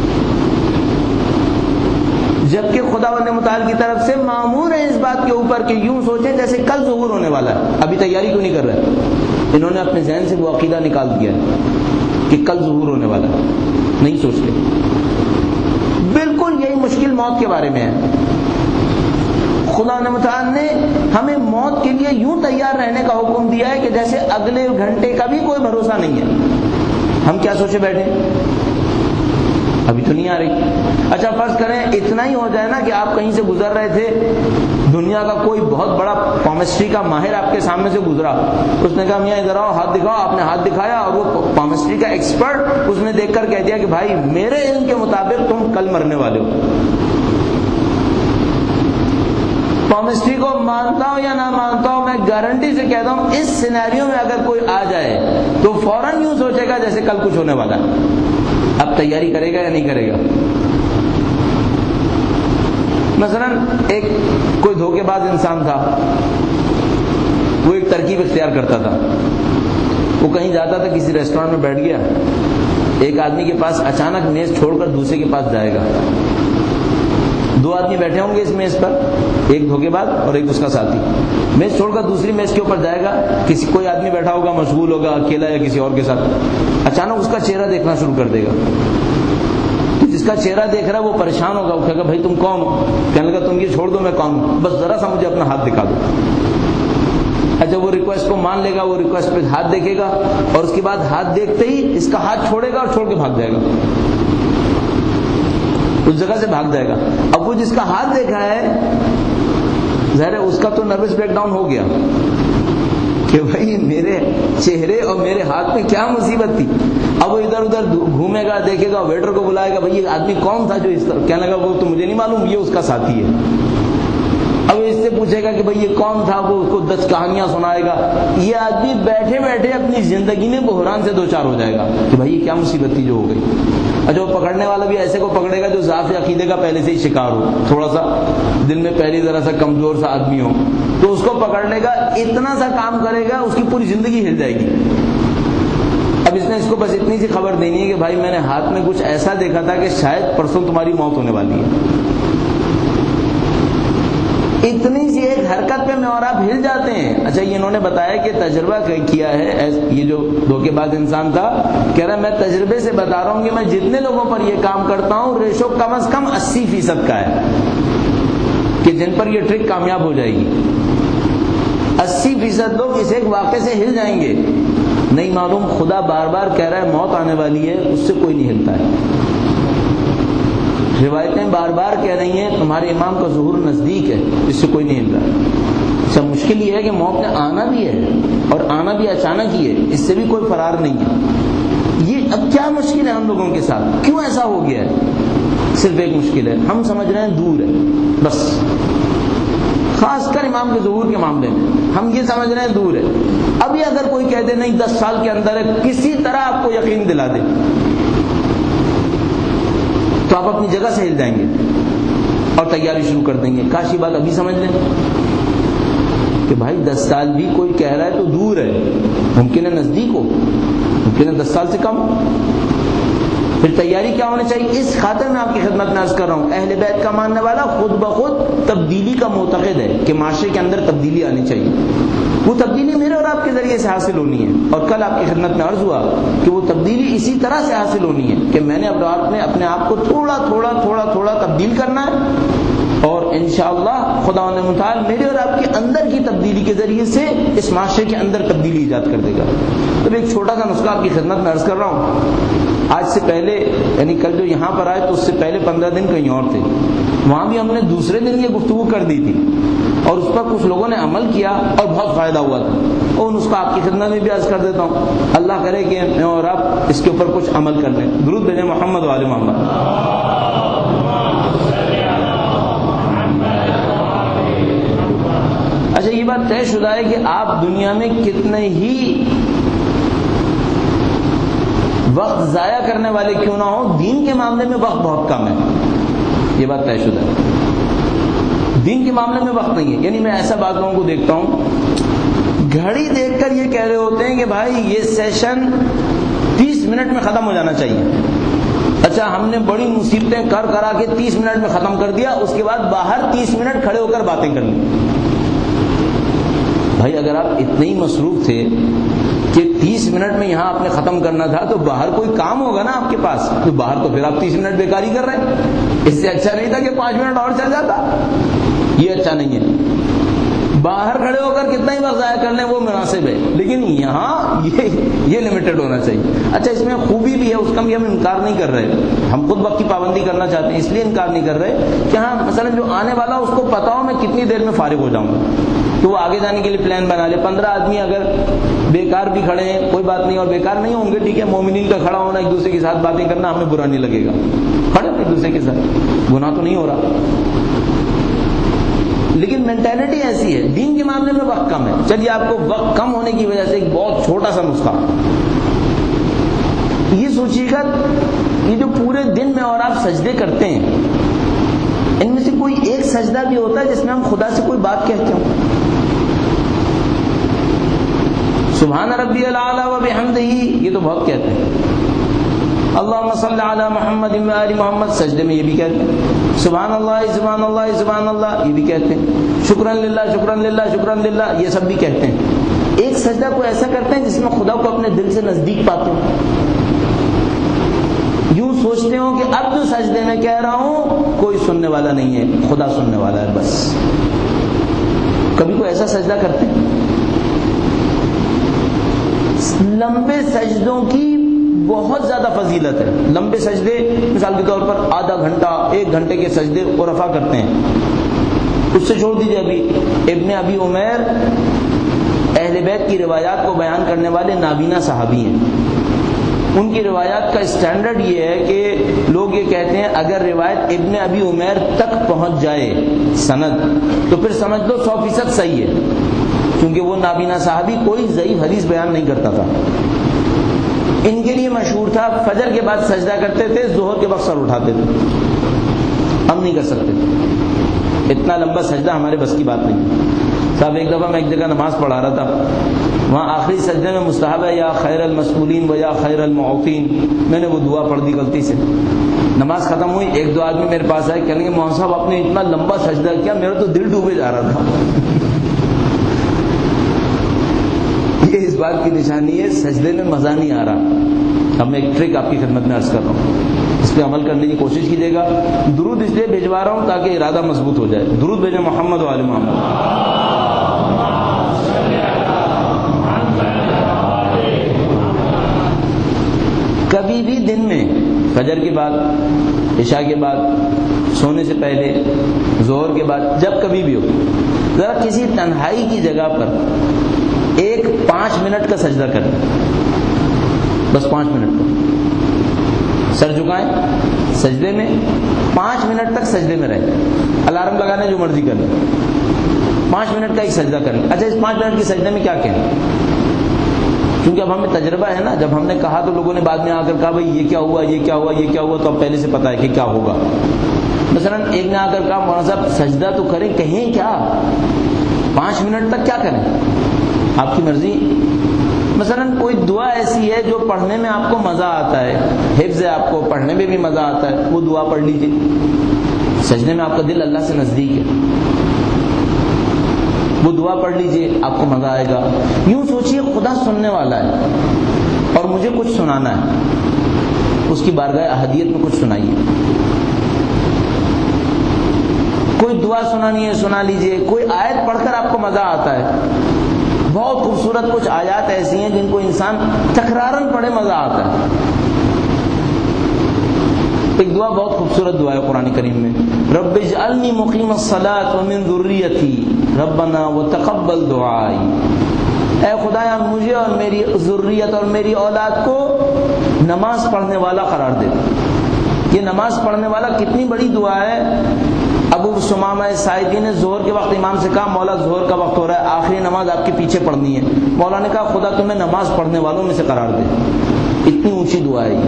جبکہ خداوند متعال کی طرف سے مامور ہے اس بات کے اوپر کہ یوں سوچیں جیسے کل ظہور ہونے والا ہے، ابھی تیاری کیوں نہیں کر رہے؟ انہوں نے اپنے ذہن سے وہ عقیدہ نکال دیا ہے کہ کل ظہور ہونے والا ہے، نہیں سوچتے۔ بالکل یہی مشکل موت کے بارے میں ہے۔ خداوند متعال نے ہمیں موت کے لیے یوں تیار رہنے کا حکم دیا ہے کہ جیسے اگلے گھنٹے کا بھی کوئی بھروسہ نہیں ہے۔ ہم کیا سوچے بیٹھے؟ ابھی تو نہیں آ رہی۔ اچھا، فرض کریں اتنا ہی ہو جائے نا کہ آپ کہیں سے گزر رہے تھے، دنیا کا کوئی بہت بڑا پامسٹری کا ماہر آپ کے سامنے سے گزرا، اس نے کہا میاں ادھر آؤ، ہاتھ دکھاؤ، آپ نے ہاتھ دکھایا اور وہ پامسٹری کا ایکسپرٹ اس نے دیکھ کر کہہ دیا کہ بھائی میرے علم کے مطابق تم کل مرنے والے ہو۔ پامسٹری کو مانتا ہوں یا نہ مانتا ہوں، میں گارنٹی سے کہتا ہوں اس سینیریو میں اگر کوئی آ جائے تو فوراً یوں سوچے گا جیسے کل کچھ ہونے والا ہے۔ اب تیاری کرے گا یا نہیں کرے گا؟ مثلا ایک کوئی دھوکے باز انسان تھا، وہ ایک ترکیب اختیار کرتا تھا، وہ کہیں جاتا تھا، کسی ریسٹورینٹ میں بیٹھ گیا، ایک آدمی کے پاس اچانک میز چھوڑ کر دوسرے کے پاس جائے گا، دو آدمی بیٹھے ہوں گے اس میز پر، ایک دھوکے باز اور ایک اس کا ساتھی، میز چھوڑ کر دوسری میز کے اوپر جائے گا، کسی کوئی آدمی بیٹھا ہوگا، مشغول ہوگا، اکیلا یا کسی اور کے ساتھ، اچانک اس کا چہرہ دیکھنا شروع کر دے گا، تو جس کا چہرہ دیکھ رہا ہے وہ پریشان ہوگا، وہ کہے گا بھائی تم کون ہو؟ کہنے لگا تم یہ چھوڑ دو، میں کون ہوں، بس ذرا سا مجھے اپنا ہاتھ دکھا دو۔ اچھا، وہ ریکویسٹ کو مان لے گا، وہ ریکویسٹ پہ ہاتھ دیکھے گا، اور اس کے بعد ہاتھ دیکھتے ہی اس کا ہاتھ چھوڑے گا اور چھوڑ کے بھاگ جائے گا، اس جگہ سے بھاگ جائے گا۔ اب وہ جس کا ہاتھ دیکھا ہے، ظاہر ہے اس کا تو نروس بریک ڈاؤن ہو گیا کہ بھائی میرے چہرے اور میرے ہاتھ میں کیا مصیبت تھی۔ اب وہ ادھر ادھر گھومے گا، دیکھے گا، ویٹر کو بلائے گا، بھائی یہ آدمی کون تھا جو اس طرح، کہنے لگا وہ تو مجھے نہیں معلوم، یہ اس کا ساتھی ہے۔ اب اس سے پوچھے گا کہ بھئی یہ کون تھا، وہ اس کو دس کہانیاں سنائے گا۔ یہ آدمی بیٹھے بیٹھے اپنی زندگی میں بحران سے دوچار ہو جائے گا کہ بھئی یہ کیا مصیبت تھی جو ہو گئی۔ اچھا، وہ پکڑنے والا بھی ایسے کو پکڑے گا جو ضعف عقیدے کا پہلے سے ہی شکار ہو، تھوڑا سا دل میں پہلی ذرا سا کمزور سا آدمی ہو، تو اس کو پکڑ لے گا، اتنا سا کام کرے گا، اس کی پوری زندگی ہل جائے گی۔ اب اس نے اس کو بس اتنی سی خبر دینی ہے کہ بھائی میں نے ہاتھ میں کچھ ایسا دیکھا تھا کہ شاید پرسوں تمہاری موت ہونے والی ہے۔ اتنی سی ایک حرکت پہ میں اور آپ ہل جاتے ہیں۔ اچھا، یہ انہوں نے بتایا کہ تجربہ کیا ہے، یہ جو دھوکے باز انسان تھا کہہ رہا ہے میں تجربے سے بتا رہا ہوں کہ میں جتنے لوگوں پر یہ کام کرتا ہوں ریشو کم از کم اسی فیصد کا ہے کہ جن پر یہ ٹرک کامیاب ہو جائے گی۔ اسی فیصد لوگ اس ایک واقعے سے ہل جائیں گے، نہیں معلوم خدا بار بار کہہ رہا ہے موت آنے والی ہے، اس سے کوئی نہیں ہلتا ہے۔ روایتیں بار بار کہہ رہی ہیں تمہارے امام کا ظہور نزدیک ہے، اس سے کوئی نہیں ہل رہا۔ اچھا مشکل یہ ہے کہ موت نے آنا بھی ہے اور آنا بھی اچانک ہی ہے، اس سے بھی کوئی فرار نہیں ہے۔ یہ اب کیا مشکل ہے ہم لوگوں کے ساتھ، کیوں ایسا ہو گیا ہے؟ صرف ایک مشکل ہے، ہم سمجھ رہے ہیں دور ہے بس، خاص کر امام کے ظہور کے معاملے میں ہم یہ سمجھ رہے ہیں دور ہے۔ ابھی اگر کوئی کہہ دے نہیں دس سال کے اندر ہے، کسی طرح آپ کو یقین دلا دے تو آپ اپنی جگہ سے ہل جائیں گے اور تیاری شروع کر دیں گے۔ کاش یہ بات ابھی سمجھ لیں کہ بھائی دس سال بھی کوئی کہہ رہا ہے تو دور ہے، ممکن ہے نزدیک ہو، ممکن ہے دس سال سے کم۔ پھر تیاری کیا ہونی چاہیے؟ اس خاطر میں آپ کی خدمت میں عرض کر رہا ہوں، اہل بیت کا ماننے والا خود بخود تبدیلی کا معتقد ہے کہ معاشرے کے اندر تبدیلی آنی چاہیے، وہ تبدیلی میرے اور آپ کے ذریعے سے حاصل ہونی ہے۔ اور کل آپ کی خدمت میں عرض ہوا کہ وہ تبدیلی اسی طرح سے حاصل ہونی ہے کہ میں نے اب رات میں اپنے آپ کو تھوڑا تھوڑا تھوڑا تھوڑا تبدیل کرنا ہے، اور انشاءاللہ خدا متعال میرے اور آپ کے اندر کی تبدیلی کے ذریعے سے اس معاشرے کے اندر تبدیلی ایجاد کر دے گا۔ تو ایک چھوٹا سا نسخہ آپ کی خدمت میں عرض کر رہا ہوں، آج سے پہلے یعنی کل جو یہاں پر آئے تو اس سے پہلے پندرہ دن کہیں اور تھے، وہاں بھی ہم نے دوسرے دن یہ گفتگو کر دی تھی اور اس پر کچھ لوگوں نے عمل کیا اور بہت فائدہ ہوا تھا، اور اس کا آپ کی خدمت میں بھی عرض کر دیتا ہوں، اللہ کرے کہ میں اور آپ اس کے اوپر کچھ عمل کر لیں۔ درود بھیجیں محمد وآل محمد۔ اچھا یہ بات طے شدہ ہے کہ آپ دنیا میں کتنے ہی وقت ضائع کرنے والے کیوں نہ ہو، دین کے معاملے میں وقت بہت کم ہے، یہ بات طے شدہ ہے، دین کے معاملے میں وقت نہیں ہے۔ یعنی میں ایسا بعض لوگوں کو دیکھتا ہوں گھڑی دیکھ کر یہ کہہ رہے ہوتے ہیں کہ بھائی یہ سیشن تیس منٹ میں ختم ہو جانا چاہیے۔ اچھا ہم نے بڑی مصیبتیں کر کرا کے تیس منٹ میں ختم کر دیا، اس کے بعد باہر تیس منٹ کھڑے ہو کر باتیں کر لی۔ بھائی اگر آپ اتنے ہی مصروف تھے کہ تیس منٹ میں یہاں آپ نے ختم کرنا تھا تو باہر کوئی کام ہوگا نا آپ کے پاس، تو باہر تو پھر آپ تیس منٹ بیکاری کر رہے ہیں، اس سے اچھا نہیں تھا کہ پانچ منٹ اور چل جاتا؟ یہ اچھا نہیں ہے، باہر کھڑے ہو کر کتنا ہی وقت ضائع کر لیں وہ مناسب ہے، لیکن یہاں یہ یہ لمیٹڈ ہونا چاہیے۔ اچھا اس میں خوبی بھی ہے، اس کا بھی ہم انکار نہیں کر رہے، ہم خود وقت کی پابندی کرنا چاہتے ہیں اس لیے انکار نہیں کر رہے کہ ہاں مثلا جو آنے والا اس کو پتا ہو میں کتنی دیر میں فارغ ہو جاؤں گا تو وہ آگے جانے کے لیے پلان بنا لے۔ پندرہ آدمی اگر بیکار بھی کھڑے ہیں کوئی بات نہیں، اور بیکار نہیں ہوں گے ٹھیک ہے، مومنین کا کھڑا ہونا ایک دوسرے کے ساتھ باتیں کرنا ہمیں برا نہیں لگے گا، کھڑے ایک دوسرے کے ساتھ، گناہ تو نہیں ہو رہا، لیکن مینٹالٹی ایسی ہے، دین کے معاملے میں وقت کم ہے۔ چلیے آپ کو وقت کم ہونے کی وجہ سے ایک بہت چھوٹا سا نسخہ، یہ سوچیے گا یہ جو پورے دن میں اور آپ سجدے کرتے ہیں ان میں سے کوئی ایک سجدہ بھی ہوتا ہے جس میں ہم خدا سے کوئی بات کہتے ہوں؟ سبحان ربی الاعلی و بحمدہ یہ تو بہت کہتے ہیں، اللہم صلی علی محمد و آل محمد سجدے میں یہ بھی کہتے ہیں، سبحان اللہ سبحان اللہ سبحان اللہ یہ بھی کہتے ہیں، شکرن للہ شکرن للہ شکرن للہ یہ سب بھی کہتے ہیں۔ ایک سجدہ کو ایسا کرتے ہیں جس میں خدا کو اپنے دل سے نزدیک پاتے ہیں، یوں سوچتے ہوں کہ اب جو سجدے میں کہہ رہا ہوں کوئی سننے والا نہیں ہے، خدا سننے والا ہے بس۔ کبھی کوئی ایسا سجدہ کرتے ہیں؟ لمبے سجدوں کی بہت زیادہ فضیلت ہے، لمبے سجدے مثال کے طور پر آدھا گھنٹہ ایک گھنٹے کے سجدے کو رفع کرتے ہیں، اس سے چھوڑ دیجئے۔ ابھی ابن ابی عمیر اہل بیت کی روایات کو بیان کرنے والے نابینا صحابی ہیں، ان کی روایات کا اسٹینڈرڈ یہ ہے کہ لوگ یہ کہتے ہیں اگر روایت ابن ابی عمیر تک پہنچ جائے سند تو پھر سمجھ لو سو فیصد صحیح ہے، کیونکہ وہ نابینا صحابی کوئی ضعیف حدیث بیان نہیں کرتا تھا۔ ان کے لیے مشہور تھا فجر کے بعد سجدہ کرتے تھے، ظہر کے وقت سر اٹھاتے تھے، ہم نہیں کر سکتے، اتنا لمبا سجدہ ہمارے بس کی بات نہیں۔ صاحب ایک دفعہ میں ایک جگہ نماز پڑھا رہا تھا، وہاں آخری سجدے میں مستحب ہے یا خیر المسئولین و یا خیر المعوقین، میں نے وہ دعا پڑھ دی غلطی سے، نماز ختم ہوئی، ایک دو آدمی میرے پاس آئے کہنے لگے مولانا صاحب آپ نے اتنا لمبا سجدہ کیا میرا تو دل ڈوبے جا رہا تھا۔ یہ اس بات کی نشانی ہے سجدے میں مزہ نہیں آ رہا۔ اب میں ایک ٹرک آپ کی خدمت میں عرض کر رہا ہوں، اس پہ عمل کرنے کی کوشش کیجیے گا۔ درود اس لیے بھیجوا رہا ہوں تاکہ ارادہ مضبوط ہو جائے۔ درود بھیجیں محمد و آل محمد۔ کبھی بھی دن میں فجر کے بعد، عشاء کے بعد، سونے سے پہلے، ظہر کے بعد، جب کبھی بھی ہو، ذرا کسی تنہائی کی جگہ پر ایک پانچ منٹ کا سجدہ کریں، بس پانچ منٹ کا سر جھکائیں سجدے میں، پانچ منٹ تک سجدے میں رہیں، الارم لگانے جو مرضی کر لیں، پانچ منٹ کا ایک سجدہ کریں۔ اچھا اس پانچ منٹ کے سجدے میں کیا کہیں؟ کیونکہ اب ہمیں تجربہ ہے نا، جب ہم نے کہا تو لوگوں نے بعد میں آ کر کہا بھائی یہ کیا ہوا یہ کیا ہوا یہ کیا ہوا، تو اب پہلے سے پتا ہے کہ کیا ہوگا۔ مثلا ایک نے آ کر کہا مولانا صاحب سجدہ تو کریں، کہیں کیا؟ پانچ منٹ تک کیا کریں؟ آپ کی مرضی۔ مثلا کوئی دعا ایسی ہے جو پڑھنے میں آپ کو مزہ آتا ہے، حفظ ہے آپ کو، پڑھنے میں بھی مزہ آتا ہے، وہ دعا پڑھ لیجیے، سجدے میں آپ کا دل اللہ سے نزدیک ہے، وہ دعا پڑھ لیجیے، آپ کو مزہ آئے گا۔ یوں سوچیے خدا سننے والا ہے اور مجھے کچھ سنانا ہے، اس کی بارگاہ احدیت میں کچھ سنائیے، کوئی دعا سنانی ہے سنا لیجیے، کوئی آیت پڑھ کر آپ کو مزہ آتا ہے، بہت خوبصورت کچھ آیات ایسی ہیں جن کو انسان تکرارن پڑھے مزہ آتا ہے۔ ایک دعا بہت خوبصورت دعا ہے قرآن کریم میں، رب اجعلنی مقیم الصلاۃ ومن ذریتی ربنا وتقبل دعائی، اے خدایا مجھے اور میری ذریت اور میری اولاد کو نماز پڑھنے والا قرار دے۔ یہ نماز پڑھنے والا کتنی بڑی دعا ہے۔ ابو سمامہ ساعدی نے ظہر کے وقت امام سے کہا مولا ظہر کا وقت ہو رہا ہے، آخری نماز آپ کے پیچھے پڑھنی ہے۔ مولا نے کہا خدا تمہیں نماز پڑھنے والوں میں سے قرار دے۔ اتنی اونچی دعا ہے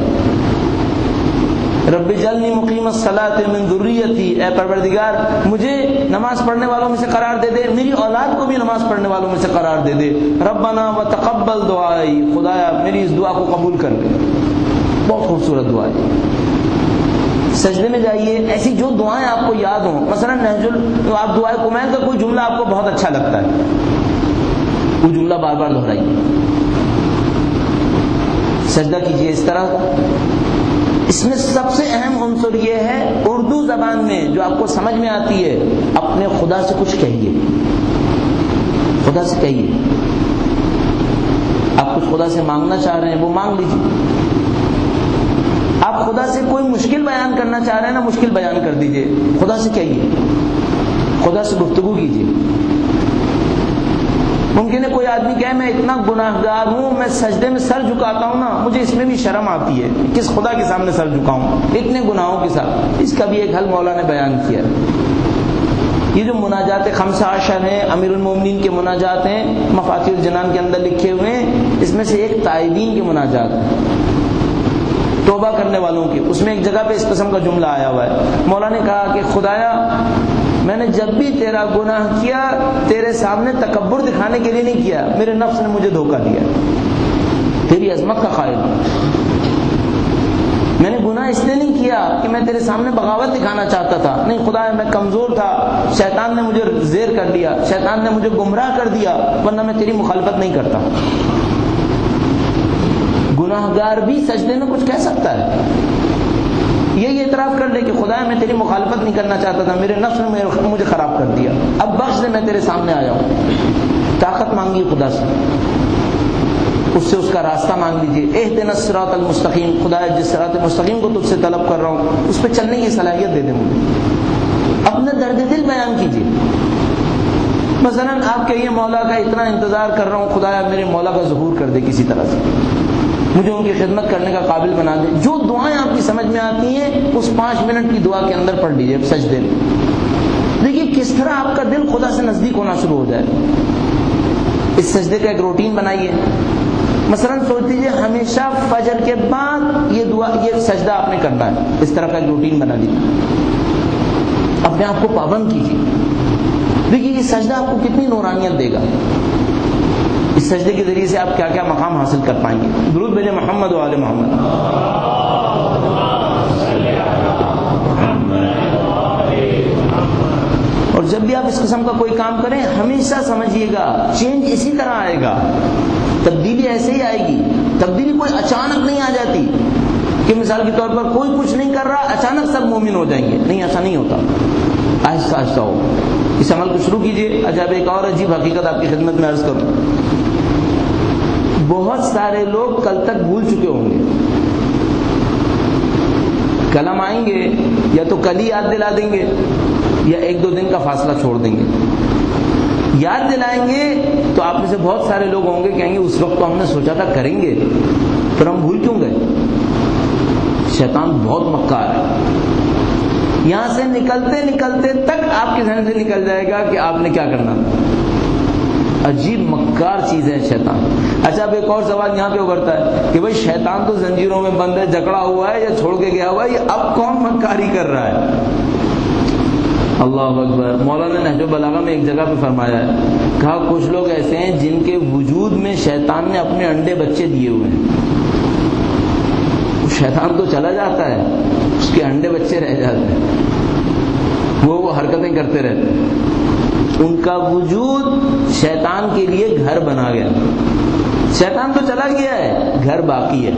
رب اجعلنی مقیم الصلاۃ من ذریتی، اے پروردگار مجھے نماز پڑھنے والوں میں سے قرار دے دے، میری اولاد کو بھی نماز پڑھنے والوں میں سے قرار دے دے۔ ربنا وتقبل دعائی، خدایا میری اس دعا کو قبول کر لے۔ بہت خوبصورت دعا ہے۔ سجدے میں جائیے، ایسی جو دعائیں آپ کو یاد ہوں، مثلا نہج ال آپ دعائے کمین کا کوئی جملہ آپ کو بہت اچھا لگتا ہے، وہ جملہ بار بار دہرائیے، سجدہ کیجیے اس طرح۔ اس میں سب سے اہم عنصر یہ ہے اردو زبان میں جو آپ کو سمجھ میں آتی ہے، اپنے خدا سے کچھ کہیے، خدا سے کہیے۔ آپ کچھ خدا سے مانگنا چاہ رہے ہیں وہ مانگ لیجیے، آپ خدا سے کوئی مشکل بیان کرنا چاہ رہے ہیں نا مشکل بیان کر دیجئے، خدا سے کہیے، خدا سے گفتگو کیجیے۔ ممکن ہے کوئی آدمی کہے میں اتنا گناہ گار ہوں، میں سجدے میں سر جھکاتا ہوں نا مجھے اس میں بھی شرم آتی ہے، کس خدا کے سامنے سر جھکاؤں اتنے گناہوں کے ساتھ۔ اس کا بھی ایک حل مولا نے بیان کیا۔ یہ جو مناجات خمسہ عشر ہیں، امیر المومنین کے مناجات ہیں، مفاتیح الجنان کے اندر لکھے ہوئے ہیں، اس میں سے ایک تائبین کے مناجات ہیں، توبہ کرنے والوں کی۔ اس میں ایک جگہ پہ اس قسم کا جملہ آیا ہوا ہے، مولا نے کہا کہ خدایا میں نے جب بھی تیرا گناہ کیا تیرے سامنے تکبر دکھانے کے لیے نہیں کیا، میرے نفس نے مجھے دھوکہ دیا، تیری عظمت کا قائل ہوں۔ میں نے گناہ اس لیے نہیں کیا کہ میں تیرے سامنے بغاوت دکھانا چاہتا تھا، نہیں خدایا میں کمزور تھا، شیطان نے مجھے زیر کر لیا، شیطان نے مجھے گمراہ کر دیا، ورنہ میں تیری مخالفت نہیں کرتا۔ گناہ گار بھی سجدے میں کچھ کہہ سکتا ہے، یہی اعتراف کر لے کہ خدا میں تیری مخالفت نہیں کرنا چاہتا تھا، میرے نفس نے مجھے خراب کر دیا، اب بخش دے میں تیرے سامنے آیا ہوں۔ طاقت مانگی خدا سے، اس سے اس کا راستہ مانگ لیجیے۔ اہدنا الصراط المستقیم، خدا جس صراط مستقیم کو تجھ سے طلب کر رہا ہوں اس پہ چلنے کی صلاحیت دے دے مجھے۔ اپنا درد دل بیان کیجیے۔ مثلا آپ کہیے مولا کا اتنا انتظار کر رہا ہوں، خدایا میرے مولا کا ظہور کر دے کسی طرح سے، مجھے ان کی خدمت کرنے کا قابل بنا دے۔ جو دعائیں آپ کی سمجھ میں آتی ہیں اس پانچ منٹ کی دعا کے اندر پڑھ لیجیے سجدے میں، دیکھیے کس طرح آپ کا دل خدا سے نزدیک ہونا شروع ہو جائے۔ اس سجدے کا ایک روٹین بنائیے، مثلا سوچ لیجیے ہمیشہ فجر کے بعد یہ دعا یہ سجدہ آپ نے کرنا ہے، اس طرح کا ایک روٹین بنا لیجیے، اپنے آپ کو پابند کیجیے۔ دیکھیے یہ سجدہ آپ کو کتنی نورانیت دے گا، اس سجدے کے ذریعے سے آپ کیا کیا مقام حاصل کر پائیں گے۔ درود بھیجیں محمد و آل محمد۔ اور جب بھی آپ اس قسم کا کوئی کام کریں ہمیشہ سمجھیے گا چینج اسی طرح آئے گا، تبدیلی ایسے ہی آئے گی۔ تبدیلی کوئی اچانک نہیں آ جاتی کہ مثال کے طور پر کوئی کچھ نہیں کر رہا اچانک سب مومن ہو جائیں گے، نہیں ایسا نہیں ہوتا، آہستہ آہستہ ہو۔ اس عمل کو شروع کیجیے۔ اچھا ایک اور عجیب حقیقت آپ کی خدمت میں عرض کروں، بہت سارے لوگ کل تک بھول چکے ہوں گے، کل ہم آئیں گے یا تو کل ہی یاد دلا دیں گے یا ایک دو دن کا فاصلہ چھوڑ دیں گے. یاد دلائیں گے تو آپ میں سے بہت سارے لوگ ہوں گے کہیں گے اس وقت تو ہم نے سوچا تھا کریں گے پھر ہم بھول کیوں گئے. شیطان بہت مکار ہے. یہاں سے نکلتے نکلتے تک آپ کے ذہن سے نکل جائے گا کہ آپ نے کیا کرنا. عجیب مکار چیز ہے شیطان. اچھا اب ایک اور سوال یہاں پہ ابھرتا ہے کہ بھئی شیطان تو زنجیروں میں بند ہے, جکڑا ہوا ہے یا چھوڑ کے گیا ہوا ہے, یہ اب کون مکاری کر رہا ہے. اللہ اکبر. مولانا نہج البلاغہ میں ایک جگہ پہ فرمایا ہے, کہا کچھ لوگ ایسے ہیں جن کے وجود میں شیطان نے اپنے انڈے بچے دیے ہوئے ہیں. شیطان تو چلا جاتا ہے, اس کے انڈے بچے رہ جاتے ہیں, وہ وہ حرکتیں کرتے رہتے ہیں. ان کا وجود شیطان کے لیے گھر بنا گیا. شیطان تو چلا گیا ہے, گھر باقی ہے,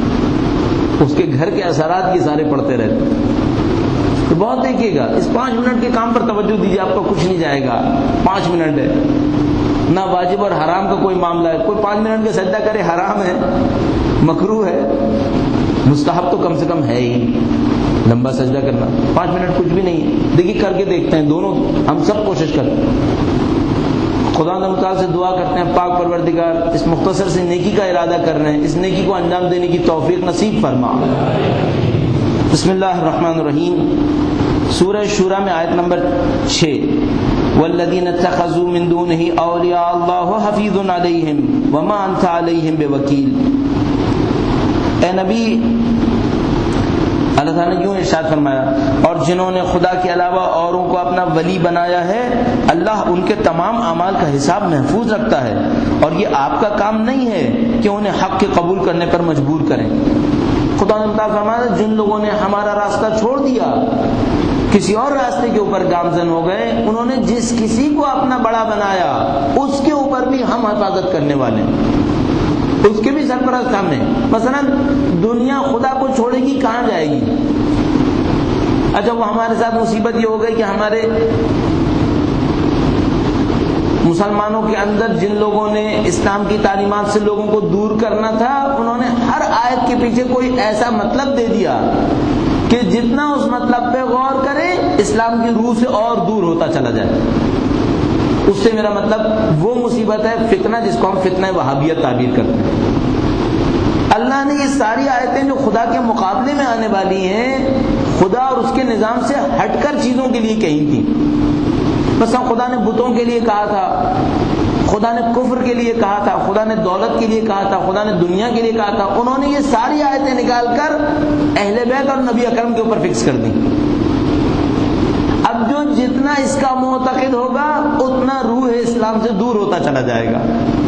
اس کے گھر کے اثرات یہ سارے پڑتے رہتے ہیں. تو بہت دیکھیے گا, اس پانچ منٹ کے کام پر توجہ دیجیے, آپ کو کچھ نہیں جائے گا. پانچ منٹ ہے, نہ واجب اور حرام کا کوئی معاملہ ہے. کوئی پانچ منٹ کا سجدہ کرے حرام ہے, مکروہ ہے, مستحب تو کم سے کم ہے ہی لمبا سجدہ کرنا. پانچ منٹ کچھ بھی نہیں ہے. دیکھیے کر کے دیکھتے ہیں, دونوں ہم سب کوشش کرتے ہیں. خدا تعالیٰ سے دعا کرتے ہیں پاک پروردگار اس مختصر سے نیکی کا ارادہ کر رہے ہیں, اس نیکی کو انجام دینے کی توفیق نصیب فرما. بسم اللہ الرحمن الرحیم. سورہ شورى میں آیت نمبر چھ, والذین اتخذوا من دونه اولیاء اللہ حفیظ علیہم وما انت علیہم بوکیل. اے نبی, اللہ تعالیٰ نے کیوں ارشاد فرمایا, اور جنہوں نے خدا کے علاوہ اوروں کو اپنا ولی بنایا ہے اللہ ان کے تمام اعمال کا حساب محفوظ رکھتا ہے, اور یہ آپ کا کام نہیں ہے کہ انہیں حق کے قبول کرنے پر مجبور کریں. خدا نے فرمایا جن لوگوں نے ہمارا راستہ چھوڑ دیا, کسی اور راستے کے اوپر گامزن ہو گئے, انہوں نے جس کسی کو اپنا بڑا بنایا اس کے اوپر بھی ہم حفاظت کرنے والے ہیں, اس کے بھی سرپرست ہم ہیں. مثلا دنیا خدا کو چھوڑے گی کہاں جائے گی؟ اچھا وہ ہمارے ساتھ مصیبت یہ ہو گئی کہ ہمارے مسلمانوں کے اندر جن لوگوں نے اسلام کی تعلیمات سے لوگوں کو دور کرنا تھا, انہوں نے ہر آیت کے پیچھے کوئی ایسا مطلب دے دیا کہ جتنا اس مطلب پہ غور کرے اسلام کی روح سے اور دور ہوتا چلا جائے. اس سے میرا مطلب وہ مصیبت ہے فتنہ جس کو ہم فتنہ وہابیت تعبیر کرتے ہیں. اللہ نے یہ ساری آیتیں جو خدا کے مقابلے میں آنے والی ہیں خدا اور اس کے نظام سے ہٹ کر چیزوں کے لیے کہی تھیں. مثلا خدا نے بتوں کے لیے کہا تھا, خدا نے کفر کے لیے کہا تھا, خدا نے دولت کے لیے کہا تھا, خدا نے دنیا کے لیے کہا تھا. انہوں نے یہ ساری آیتیں نکال کر اہل بیت اور نبی اکرم کے اوپر فکس کر دی. اب جو جتنا اس کا معتقد ہوگا اتنا روح اسلام سے دور ہوتا چلا جائے گا.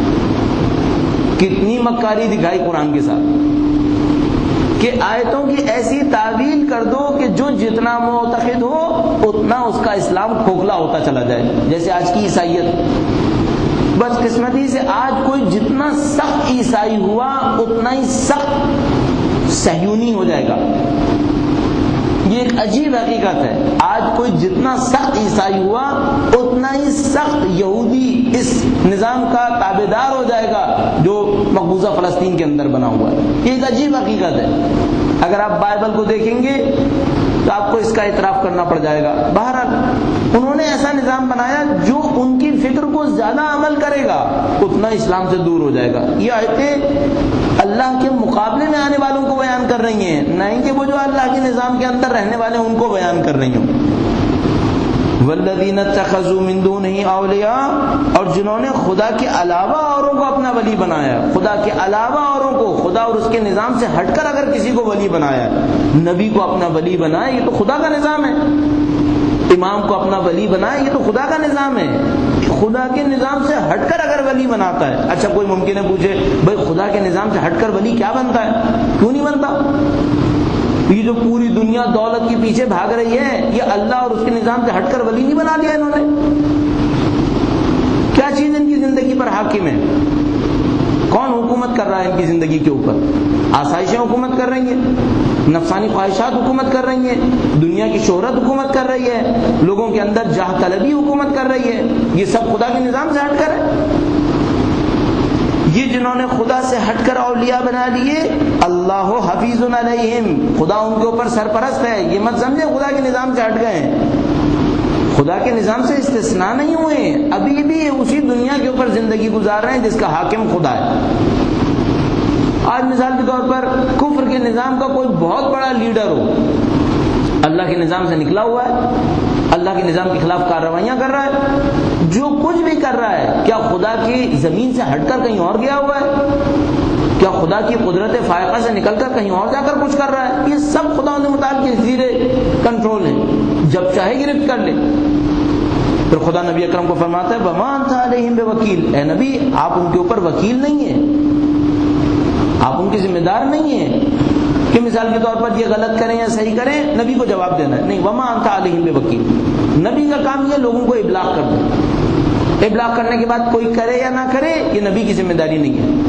کتنی مکاری دکھائی قرآن کے ساتھ کہ آیتوں کی ایسی تعویل کر دو کہ جو جتنا معتقد ہو اتنا اس کا اسلام کھوکھلا ہوتا چلا جائے. جیسے آج کی عیسائیت, بس قسمتی سے آج کوئی جتنا سخت عیسائی ہوا اتنا ہی سخت صہیونی ہو جائے گا. یہ ایک عجیب حقیقت ہے. آج کوئی جتنا سخت عیسائی ہوا اتنا ہی سخت یہودی اس نظام کا تابع دار ہو جائے گا جو مقبوضہ فلسطین کے اندر بنا ہوا ہے. یہ ایک عجیب حقیقت ہے. اگر آپ بائبل کو دیکھیں گے تو آپ کو اس کا اعتراف کرنا پڑ جائے گا. بہرحال انہوں نے ایسا نظام بنایا جو ان کی فکر کو زیادہ عمل کرے گا اتنا اسلام سے دور ہو جائے گا. یہ آیتیں اللہ کے مقابلے میں آنے والوں کو بیان کر رہی ہیں, نہیں کہ وہ جو اللہ کے نظام کے اندر رہنے والے ان کو بیان کر رہی ہوں. والذین اتخذوا من دونه اولیاء, اور جنہوں نے خدا کے علاوہ اوروں کو اپنا ولی بنایا. خدا کے علاوہ اوروں کو, خدا اور اس کے نظام سے ہٹ کر اگر کسی کو ولی بنایا, نبی کو اپنا ولی بنایا, یہ تو خدا کا نظام ہے. امام کو اپنا ولی بنایا, یہ تو خدا کا نظام ہے. خدا کے نظام سے ہٹ کر اگر ولی بناتا ہے, اچھا کوئی ممکن ہے پوچھے بھائی خدا کے نظام سے ہٹ کر ولی کیا بنتا ہے, کیوں نہیں بنتا؟ یہ جو پوری دنیا دولت کے پیچھے بھاگ رہی ہے, یہ اللہ اور اس کے نظام سے ہٹ کر ولی نہیں بنا لیا انہوں نے؟ کیا چیز ان کی زندگی پر حاکم ہے؟ کون حکومت کر رہا ہے ان کی زندگی کے اوپر؟ آسائشیں حکومت کر رہی ہیں, نفسانی خواہشات حکومت کر رہی ہیں, دنیا کی شہرت حکومت کر رہی ہے, لوگوں کے اندر جاہ طلبی حکومت کر رہی ہے. یہ سب خدا کے نظام سے ہٹ کر ہے. یہ یہ جنہوں نے خدا سے ہٹ کر اولیاء بنا لیے اللہ حفیظ علیہم، خدا ان کے اوپر سرپرست ہے. یہ مت سمجھیں خدا کے نظام سے ہٹ گئے ہیں، خدا کے نظام سے استثناء نہیں ہوئے ہیں، ابھی بھی اسی دنیا کے اوپر زندگی گزار رہے ہیں جس کا حاکم خدا ہے. آج مثال کے طور پر کفر کے نظام کا کوئی بہت بڑا لیڈر ہو، اللہ کے نظام سے نکلا ہوا ہے، اللہ کے نظام کے خلاف کارروائیاں کر رہا ہے، جو کچھ بھی کر رہا ہے کیا خدا کی زمین سے ہٹ کر کہیں اور گیا ہوا ہے؟ کیا خدا کی قدرت فائقہ سے نکل کر کہیں اور جا کر کچھ کر رہا ہے؟ یہ سب خدا نے متعلق کے زیر کنٹرول ہیں، جب چاہے گرفت کر لے. پھر خدا نبی اکرم کو فرماتا ہے وَمَا أَنْتَ عَلَيْهِمْ بِوَكِيلٍ، اے نبی آپ ان کے اوپر وکیل نہیں ہیں، آپ ان کے ذمہ دار نہیں ہیں کہ مثال کے طور پر یہ غلط کریں یا صحیح کریں نبی کو جواب دینا ہے. نہیں، وَمَا أَنْتَ عَلَيْهِمْ بِوَكِيلٍ، نبی کا کام یہ لوگوں کو ابلاغ کر دے، ابلاغ کرنے کے بعد کوئی کرے یا نہ کرے یہ نبی کی ذمہ داری نہیں ہے.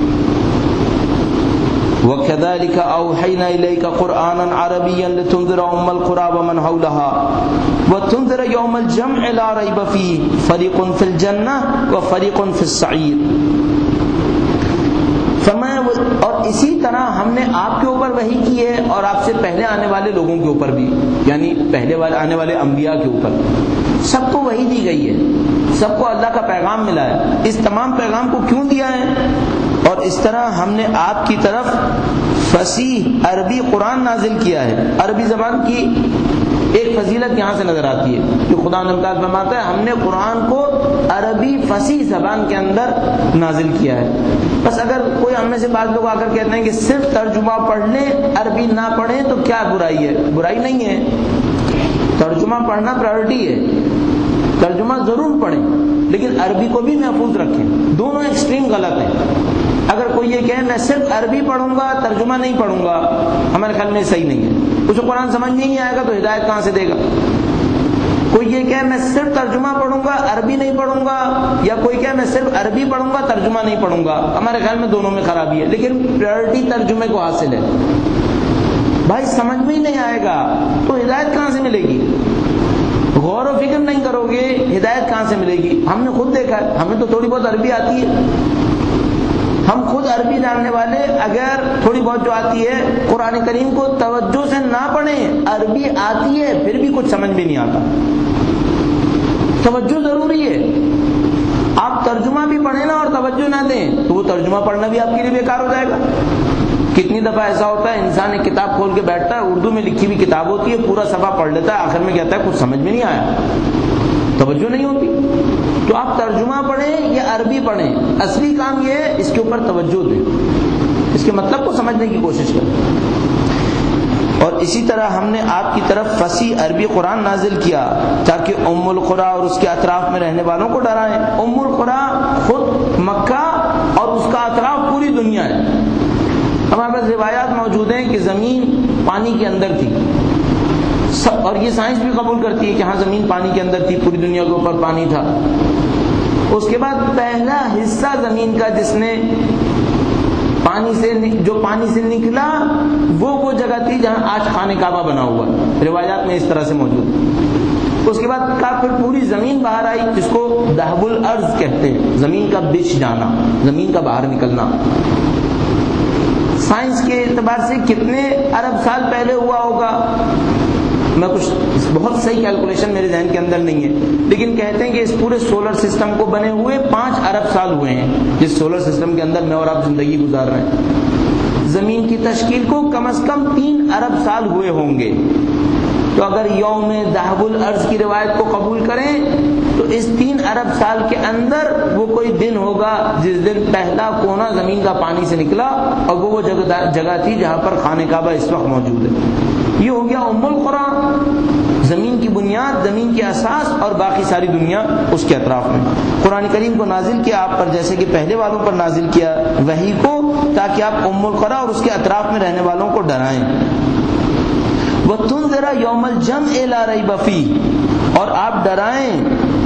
وَكَذَلِكَ أَوْحَيْنَا إِلَيْكَ قُرْآنًا عَرَبِيًّا لِتُنذِرَ أُمَّ الْقُرَىٰ وَمَنْ حَوْلَهَا وَتُنذِرَ يَوْمَ الْجَمْعِ لَا رَيْبَ فِيهِ فَرِيقٌ فِي الْجَنَّةِ وَفَرِيقٌ فِي السَّعِيرِ. فرمایا اور اسی طرح ہم نے آپ کے اوپر وحی کی ہے اور آپ سے پہلے آنے والے لوگوں کے اوپر بھی، یعنی پہلے والے آنے والے انبیاء کے اوپر سب کو وحی دی گئی ہے، سب کو اللہ کا پیغام ملا ہے. اس تمام پیغام کو کیوں دیا ہے؟ اور اس طرح ہم نے آپ کی طرف فصیح عربی قرآن نازل کیا ہے. عربی زبان کی ایک فضیلت یہاں سے نظر آتی ہے کہ خدا نے تعالیٰ فرماتا ہے ہم نے قرآن کو عربی فصیح زبان کے اندر نازل کیا ہے. بس اگر کوئی ہم میں سے بعض لوگ آ کر کہتے ہیں کہ صرف ترجمہ پڑھ لیں عربی نہ پڑھیں تو کیا برائی ہے؟ برائی نہیں ہے، ترجمہ پڑھنا پرائرٹی ہے، ترجمہ ضرور پڑھیں لیکن عربی کو بھی محفوظ رکھیں. دونوں ایکسٹریم غلط ہیں. اگر کوئی یہ کہے میں صرف عربی پڑھوں گا ترجمہ نہیں پڑھوں گا، ہمارے خیال میں صحیح نہیں ہے. اسے قرآن سمجھ میں نہیں آئے گا تو ہدایت کہاں سے دے گا؟ کوئی یہ کہے میں صرف ترجمہ پڑھوں گا عربی نہیں پڑھوں گا، یا کوئی کہے میں صرف عربی پڑھوں گا ترجمہ نہیں پڑھوں گا، ہمارے خیال میں دونوں میں خرابی ہے. لیکن پریورٹی ترجمے کو حاصل ہے. بھائی سمجھ میں ہی نہیں آئے گا تو ہدایت کہاں سے ملے گی؟ غور و فکر نہیں کرو گے ہدایت کہاں سے ملے گی؟ ہم نے خود دیکھا ہے، ہمیں تو تھوڑی بہت عربی آتی ہے، ہم خود عربی جاننے والے اگر تھوڑی بہت جو آتی ہے قرآن کریم کو توجہ سے نہ پڑھیں، عربی آتی ہے پھر بھی کچھ سمجھ میں نہیں آتا. توجہ ضروری ہے. آپ ترجمہ بھی پڑھیں نا اور توجہ نہ دیں تو وہ ترجمہ پڑھنا بھی آپ کے لیے بیکار ہو جائے گا. کتنی دفعہ ایسا ہوتا ہے انسان ایک کتاب کھول کے بیٹھتا ہے، اردو میں لکھی ہوئی کتاب ہوتی ہے، پورا صفحہ پڑھ لیتا ہے، آخر میں کہتا ہے کچھ سمجھ میں نہیں آیا، توجہ نہیں ہوتی. تو آپ ترجمہ پڑھیں یا عربی پڑھیں، اصلی کام یہ ہے اس کے اوپر توجہ دیں، اس کے مطلب کو سمجھنے کی کوشش کریں. اور اسی طرح ہم نے آپ کی طرف فصیح عربی قرآن نازل کیا تاکہ ام القریٰ اور اس کے اطراف میں رہنے والوں کو ڈرائیں. ام القریٰ خود مکہ اور اس کا اطراف پوری دنیا ہے. ہمارے پاس روایات موجود ہیں کہ زمین پانی کے اندر تھی، اور یہ سائنس بھی قبول کرتی ہے کہ ہاں زمین پانی کے اندر تھی، پوری دنیا کے اوپر پانی تھا. اس کے بعد پہلا حصہ زمین کا جس نے پانی سے جو پانی سے نکلا وہ وہ جگہ تھی جہاں آج خانہ کعبہ بنا ہوا، روایات میں اس طرح سے موجود ہے. اس کے بعد کا پھر پوری زمین باہر آئی جس کو دہب الارض کہتے ہیں، زمین کا بچ جانا، زمین کا باہر نکلنا. سائنس کے اعتبار سے کتنے ارب سال پہلے ہوا ہوگا میں کچھ بہت صحیح کیلکولیشن میرے ذہن کے اندر نہیں ہے، لیکن کہتے ہیں کہ اس پورے سولر سسٹم کو بنے ہوئے پانچ ارب سال ہوئے ہیں، جس سولر سسٹم کے اندر میں اور آپ زندگی گزار رہے ہیں. زمین کی تشکیل کو کم از کم تین ارب سال ہوئے ہوں گے. تو اگر یوم دہب الارض کی روایت کو قبول کریں تو اس تین ارب سال کے اندر وہ کوئی دن ہوگا جس دن پہلا کونا زمین کا پانی سے نکلا، اور وہ وہ جگہ جگہ تھی جہاں پر خانہ کعبہ اس وقت موجود ہے. یہ ہو گیا ام القریٰ، زمین کی بنیاد، زمین کی اساس، اور باقی ساری دنیا اس کے اطراف میں. قرآن کریم کو نازل کیا آپ پر جیسے کہ پہلے والوں پر نازل کیا وحی کو، تاکہ آپ ام القریٰ اور اس کے اطراف میں رہنے والوں کو ڈرائیں. وَتُنذِرَ يَوْمَ الْجَمْعِ لَا رَيْبَ فِيهِ، اور آپ ڈرائیں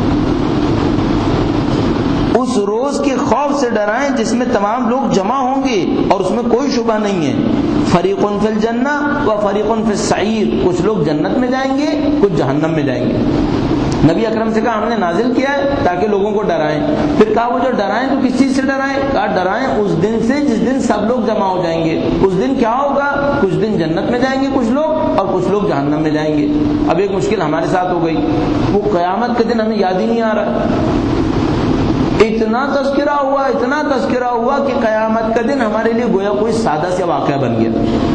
اس روز کے خوف سے ڈرائیں جس میں تمام لوگ جمع ہوں گے اور اس میں کوئی شبہ نہیں ہے. فریقٌ فی الجنہ و فریقٌ فی السعیر، کچھ لوگ جنت میں جائیں گے کچھ جہنم میں جائیں گے. نبی اکرم سے کہا ہم نے نازل کیا ہے تاکہ لوگوں کو ڈرائیں. پھر کہا وہ جو ڈرائیں تو کس چیز سے ڈرائیں؟ کہا ڈرائیں اس دن سے جس دن سب لوگ جمع ہو جائیں گے. اس دن کیا ہوگا؟ کچھ دن جنت میں جائیں گے کچھ لوگ اور کچھ لوگ جہنم میں جائیں گے. اب ایک مشکل ہمارے ساتھ ہو گئی, وہ قیامت کے دن ہمیں یاد ہی نہیں آ رہا. اتنا تذکرہ ہوا اتنا تذکرہ ہوا کہ قیامت کا دن ہمارے لیے گویا کوئی سادہ سا واقعہ بن گیا.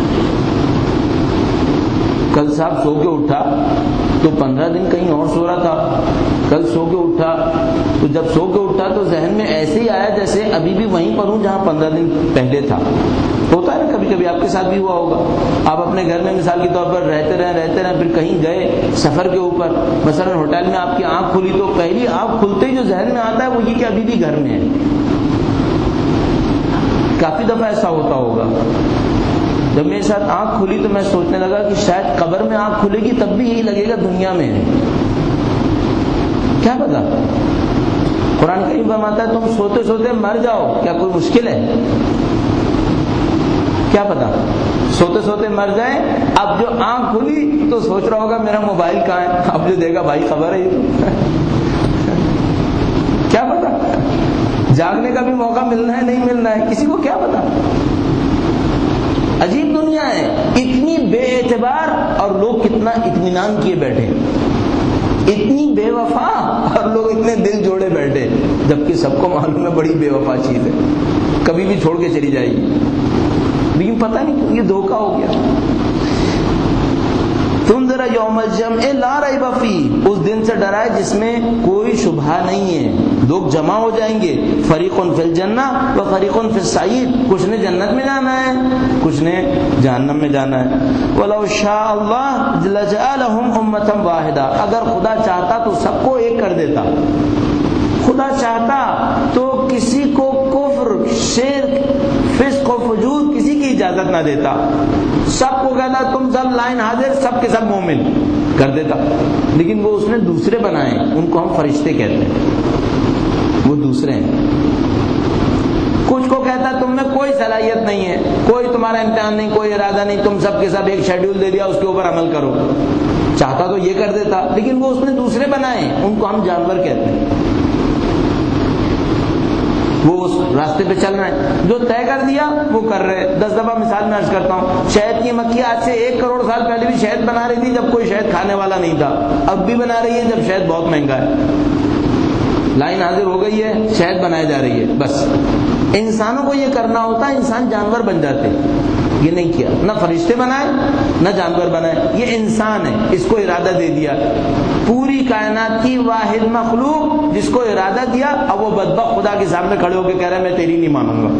کل صاحب سو کے اٹھا تو پندرہ دن کہیں اور سو رہا تھا. کل سو کے اٹھا تو جب سو کے اٹھا تو ذہن میں ایسے ہی آیا جیسے ابھی بھی وہیں پر ہوں جہاں پندرہ دن پہلے تھا. ہوتا ہے نا کبھی کبھی آپ کے ساتھ بھی ہوا ہوگا. آپ اپنے گھر میں مثال کے طور پر رہتے رہے رہتے رہے پھر کہیں گئے سفر کے اوپر, مثلا ہوٹل میں آپ کی آنکھ کھلی تو پہلی آنکھ کھلتے ہی جو ذہن میں آتا ہے وہ یہ کہ ابھی بھی گھر میں ہے. کافی دفعہ ایسا ہوتا ہوگا. جب میرے ساتھ آنکھ کھلی تو میں سوچنے لگا کہ شاید قبر میں آنکھ کھلے گی تب بھی یہی لگے گا دنیا میں ہے. کیا پتا, قرآن کریم فرماتا ہے تم سوتے سوتے مر جاؤ, کیا کوئی مشکل ہے؟ کیا پتا سوتے سوتے مر جائیں. اب جو آنکھ کھلی تو سوچ رہا ہوگا میرا موبائل کہاں ہے, اب جو دے گا بھائی خبر ہے یہ کیا پتا, جاگنے کا بھی موقع ملنا ہے نہیں ملنا ہے کسی کو کیا پتا. عجیب دنیا ہے, اتنی بے اعتبار اور لوگ کتنا اطمینان کیے بیٹھے, اتنی بے وفا اور لوگ اتنے دل جوڑے بیٹھے, جبکہ سب کو معلوم ہے بڑی بے وفا چیز ہے, کبھی بھی چھوڑ کے چلی جائے گی, لیکن پتہ نہیں کیوں یہ دھوکہ ہو گیا. تنذر یوم الجمع لا ریب فیہ, اس دن سے ڈرائے جس میں کوئی شبہ نہیں ہے. لوگ جمع ہو جائیں گے, فریق فی الجنہ و فریق فی السعیر, کچھ نے جنت میں جانا ہے کچھ نے جہنم میں جانا ہے. ولو شاء اللہ لجعلهم امۃ واحدہ, اگر خدا چاہتا تو سب کو ایک کر دیتا. خدا چاہتا تو کسی کو کفر شرک فسق و فجور کسی کی اجازت نہ دیتا, سب کو کہتا تم سب لائن حاضر, سب کے سب مومن کر دیتا. لیکن وہ اس نے دوسرے بنائے, ان کو ہم فرشتے کہتے ہیں, وہ دوسرے ہیں. کچھ کو کہتا تم میں کوئی صلاحیت نہیں ہے, کوئی تمہارا امتحان نہیں, کوئی ارادہ نہیں, تم سب کے سب ایک شیڈیول دے دیا اس کے اوپر عمل کرو. چاہتا تو یہ کر دیتا, لیکن وہ اس نے دوسرے بنائے, ان کو ہم جانور کہتے ہیں. وہ اس راستے پہ چل رہے ہیں, جو طے کر دیا وہ کر رہے. دس دفعہ مثال میں عرض کرتا ہوں, شہد کی مکھی آج سے ایک کروڑ سال پہلے بھی شہد بنا رہی تھی جب کوئی شہد کھانے والا نہیں تھا, اب بھی بنا رہی ہے جب شہد بہت مہنگا ہے. لائن حاضر ہو گئی ہے, شہد بنائی جا رہی ہے. بس انسانوں کو یہ کرنا ہوتا, انسان جانور بن جاتے, یہ نہیں کیا. نہ فرشتے بنائے نہ جانور بنائے, یہ انسان ہے, اس کو ارادہ دے دیا. پوری کائنات کی واحد مخلوق جس کو ارادہ دیا, اب وہ بدبخت خدا کے سامنے کھڑے ہو کے کہہ رہے میں تیری نہیں مانوں گا.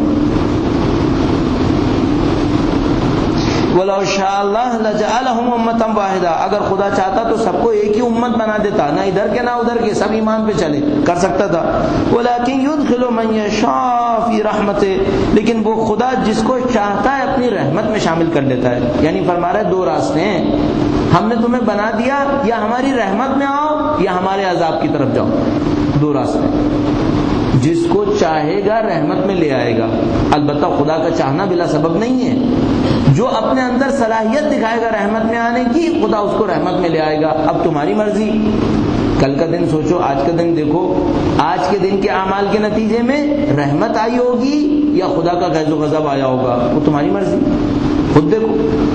وَلَوْ شَاءَ اللَّهُ لَجَعَلَهُمْ أُمَّةً وَاحِدَةً, اگر خدا چاہتا تو سب کو ایک ہی امت بنا دیتا, نہ ادھر کے نہ ادھر کے, سب ایمان پہ چلے, کر سکتا تھا. وَلَكِنْ يُدْخِلُ مَن يَشَاءُ فِي رَحْمَتِهِ, لیکن وہ خدا جس کو چاہتا ہے اپنی رحمت میں شامل کر لیتا ہے. یعنی فرما رہا ہے دو راستے ہیں, ہم نے تمہیں بنا دیا, یا ہماری رحمت میں آؤ یا ہمارے عذاب کی طرف جاؤ. دو راستے, جس کو چاہے گا رحمت میں لے آئے گا. البتہ خدا کا چاہنا بلا سبب نہیں ہے, جو اپنے اندر صلاحیت دکھائے گا رحمت میں آنے کی, خدا اس کو رحمت میں لے آئے گا. اب تمہاری مرضی, کل کا دن سوچو, آج کا دن دیکھو, آج کے دن کے اعمال کے نتیجے میں رحمت آئی ہوگی یا خدا کا غیظ و غضب آیا ہوگا, وہ تمہاری مرضی, خود دیکھو.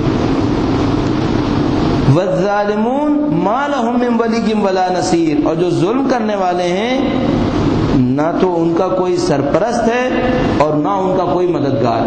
والظالمون ما لهم من ولی ولا نصیر, اور جو ظلم کرنے والے ہیں نہ تو ان کا کوئی سرپرست ہے اور نہ ان کا کوئی مددگار.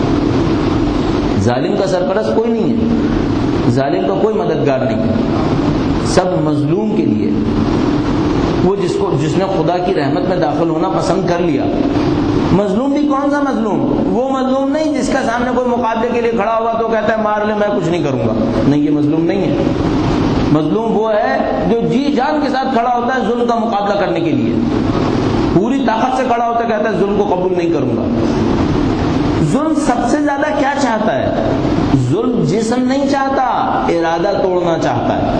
ظالم کا سرپرست کوئی نہیں ہے, ظالم کا کوئی مددگار نہیں ہے, سب مظلوم کے لیے. وہ جس کو جس نے خدا کی رحمت میں داخل ہونا پسند کر لیا. مظلوم بھی کون سا مظلوم؟ وہ مظلوم نہیں جس کا سامنے کوئی مقابلے کے لیے کھڑا ہوا تو کہتا ہے مار لے میں کچھ نہیں کروں گا, نہیں, یہ مظلوم نہیں ہے. مظلوم وہ ہے جو جی جان کے ساتھ کھڑا ہوتا ہے ظلم کا مقابلہ کرنے کے لیے, پوری طاقت سے کھڑا ہوتا ہے, کہتا ہے ظلم کو قبول نہیں کروں گا. ظلم سب سے زیادہ کیا چاہتا ہے؟ ظلم جسم نہیں چاہتا, ارادہ توڑنا چاہتا ہے.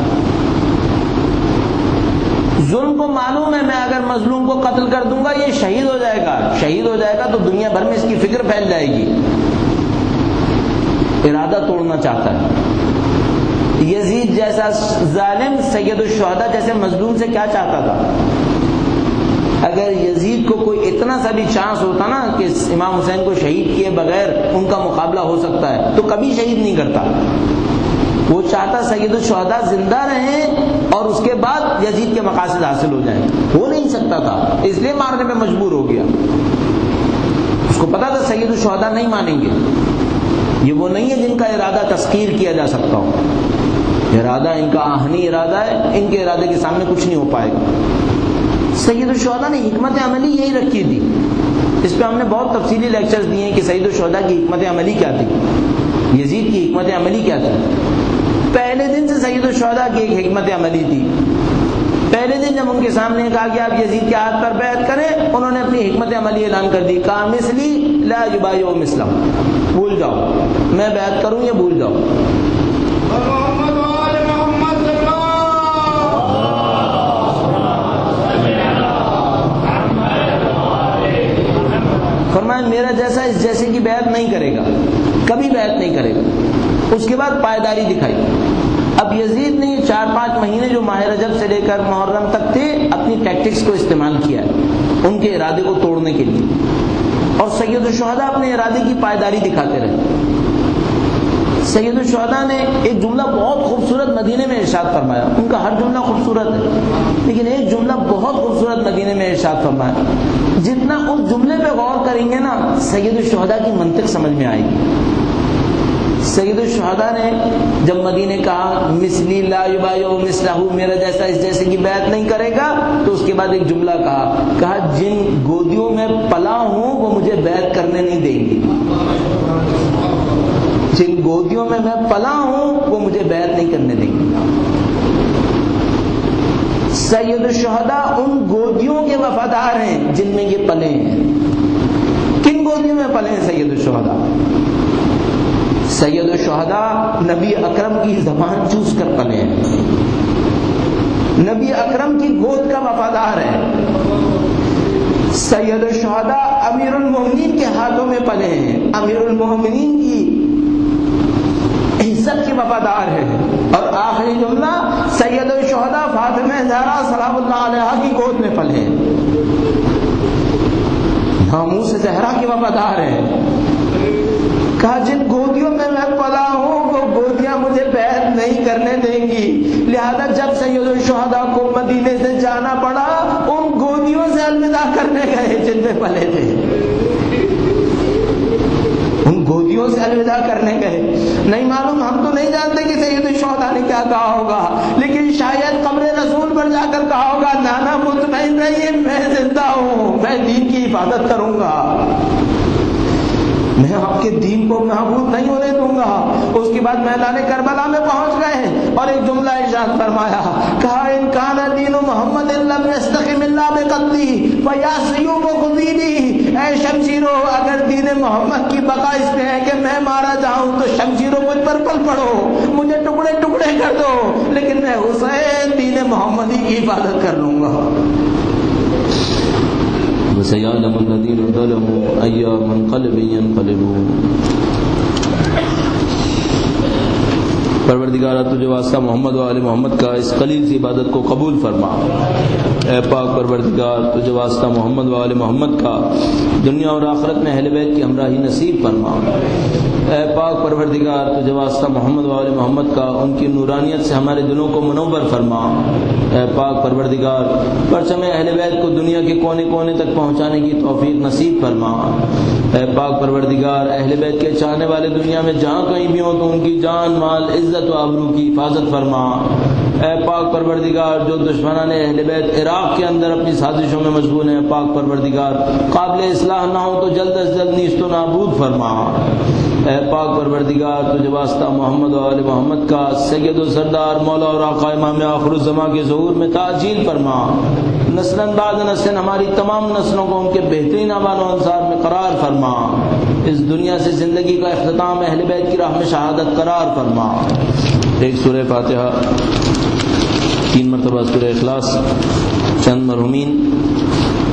ظلم کو معلوم ہے میں اگر مظلوم کو قتل کر دوں گا یہ شہید ہو جائے گا, شہید ہو جائے گا تو دنیا بھر میں اس کی فکر پھیل جائے گی. ارادہ توڑنا چاہتا ہے. یزید جیسا ظالم سید الشہداء جیسے مظلوم سے کیا چاہتا تھا؟ اگر یزید کو کوئی اتنا سا بھی چانس ہوتا نا کہ امام حسین کو شہید کیے بغیر ان کا مقابلہ ہو سکتا ہے تو کبھی شہید نہیں کرتا. وہ چاہتا سید الشہداء زندہ رہیں اور اس کے بعد یزید کے مقاصد حاصل ہو جائیں. ہو نہیں سکتا تھا اس لیے مارنے میں مجبور ہو گیا. اس کو پتا تھا سید الشہداء نہیں مانیں گے. یہ وہ نہیں ہے جن کا ارادہ تسخیر کیا جا سکتا ہو. ارادہ ان کا آہنی ارادہ ہے, ان کے ارادے کے سامنے کچھ نہیں ہو پائے گا. سید الشہداء نے حکمت عملی یہی رکھی تھی. اس پہ ہم نے بہت تفصیلی لیکچرز دیے ہیں کہ سید الشہداء کی حکمت عملی کیا تھی, یزید کی حکمت عملی کیا تھی. پہلے دن سے سید الشہداء کی ایک حکمت عملی تھی. پہلے دن جب ان کے سامنے کہا کہ آپ یزید کے ہاتھ پر بیعت کریں, انہوں نے اپنی حکمت عملی اعلان کر دی. کہا مثلی لا یبایع مثلہ, بھول جاؤ میں بیعت کروں یا بھول جاؤ. فرمایا میرا جیسا اس جیسے کی بیعت نہیں کرے گا, کبھی بیعت نہیں کرے گا. اس کے بعد پائیداری دکھائی. اب یزید نے چار پانچ مہینے جو ماہ رجب سے لے کر محرم تک تھے اپنی ٹیکٹکس کو استعمال کیا ہے ان کے ارادے کو توڑنے کے لیے, اور سید الشہداء اپنے ارادے کی پائیداری دکھاتے رہے. سید الشہداء نے ایک جملہ بہت خوبصورت مدینے میں ارشاد فرمایا. ان کا ہر جملہ خوبصورت ہے لیکن ایک جملہ بہت خوبصورت مدینے میں ارشاد فرمایا. جتنا اس جملے پہ غور کریں گے نا سید الشہداء کی منطق سمجھ میں آئے گی. سید الشہداء نے جب مدینے کہا مثلی لا یبایع مثلہ, میرا جیسا اس جیسے کی بیعت نہیں کرے گا, تو اس کے بعد ایک جملہ کہا کہا جن گودیوں میں پلا ہوں وہ مجھے بیعت کرنے نہیں دیں گی. جن گودیوں میں میں پلا ہوں وہ مجھے بیعت نہیں کرنے دیں گی. سید الشہداء ان گودیوں کے وفادار ہیں جن میں یہ پلے ہیں. کن گودیوں میں پلے ہیں سید الشہداء؟ سید الشہداء نبی اکرم کی زبان چوس کر پلے ہیں, نبی اکرم کی گود کا وفادار ہے. سید الشہداء امیر المومنین کے ہاتھوں میں پلے ہیں, امیر المومنین کی عزت کے وفادار ہے. اور آخری جملہ سید الشہداء فاطمہ زہرا سلام اللہ علیہا کی گود میں پلے ہیں, ناموس زہرا کے وفادار ہیں. کہا جن گودیوں میں میں پلا ہوں وہ گودیاں مجھے بیعت نہیں کرنے دیں گی, لہذا جب سید الشہداء کو مدینے سے جانا پڑا ان گودیوں سے الوداع کرنے گئے جن میں پلے تھے. ان گودیوں سے الوداع کرنے گئے. نہیں معلوم, ہم تو نہیں جانتے کہ سید الشہداء نے کیا کہا ہوگا, لیکن شاید قبر رسول پر جا کر کہا ہوگا نانا مطمئن رہیے میں زندہ ہوں, میں دین کی حفاظت کروں گا, میں آپ کے دین کو محفوظ نہیں ہونے دوں گا. اس کے بعد میدان کربلا میں پہنچ گئے اور ایک جملہ ارشاد فرمایا, کہا ان کان دین محمد لم یستقم الا بقتلی فیا سیوف خذیلی. اے شمشیرو اگر دین محمد کی بقا اس پہ ہے کہ میں مارا جاؤں تو شمشیرو مجھ پر پل پڑو, مجھے ٹکڑے ٹکڑے کر دو, لیکن میں حسین دین محمدی کی حفاظت کر لوں گا. وَسَيَعْلَمُ الَّذِينَ ظَلَمُوا أَيَّ مُنقَلِبٍ يَنقَلِبُونَ. پروردگارہ تجھے واسطہ محمد و آل محمد کا اس قلیل سی عبادت کو قبول فرما. اے پاک پروردگار تجھے واسطہ محمد و آل محمد کا دنیا اور آخرت میں اہل بیت کی ہمراہی نصیب فرما. اے پاک پروردگار تجھے واسطہ محمد و آل محمد کا ان کی نورانیت سے ہمارے دلوں کو منور فرما. اے پاک پروردگار پرچم اہل بیت کو دنیا کے کونے کونے تک پہنچانے کی توفیق نصیب فرما. اے پاک پروردگار اہل بیت کے چاہنے والے دنیا میں جہاں کہیں بھی ہوں تو ان کی جان مال عزت و آبرو کی حفاظت فرما. اے پاک پروردگار جو دشمنان اہل بیت عراق کے اندر اپنی سازشوں میں مشغول ہیں, پاک پروردگار قابل اصلاح نہ ہو تو جلد از جلد نیست و نابود فرما. اے پاک پروردگار تجھے واسطہ محمد و آل محمد کا سید و سردار مولا اور آقا امام آخر الزماں کے ظہور میں تعجیل فرما. نسلاً بعد نسل ہماری تمام نسلوں کو ان کے بہترین اعمال و انصار میں قرار فرما. اس دنیا سے زندگی کا اختتام اہل بیت کی راہ میں شہادت قرار فرما. ایک سورہ فاتحہ, تین مرتبہ سورہ اخلاص, چند مرحومین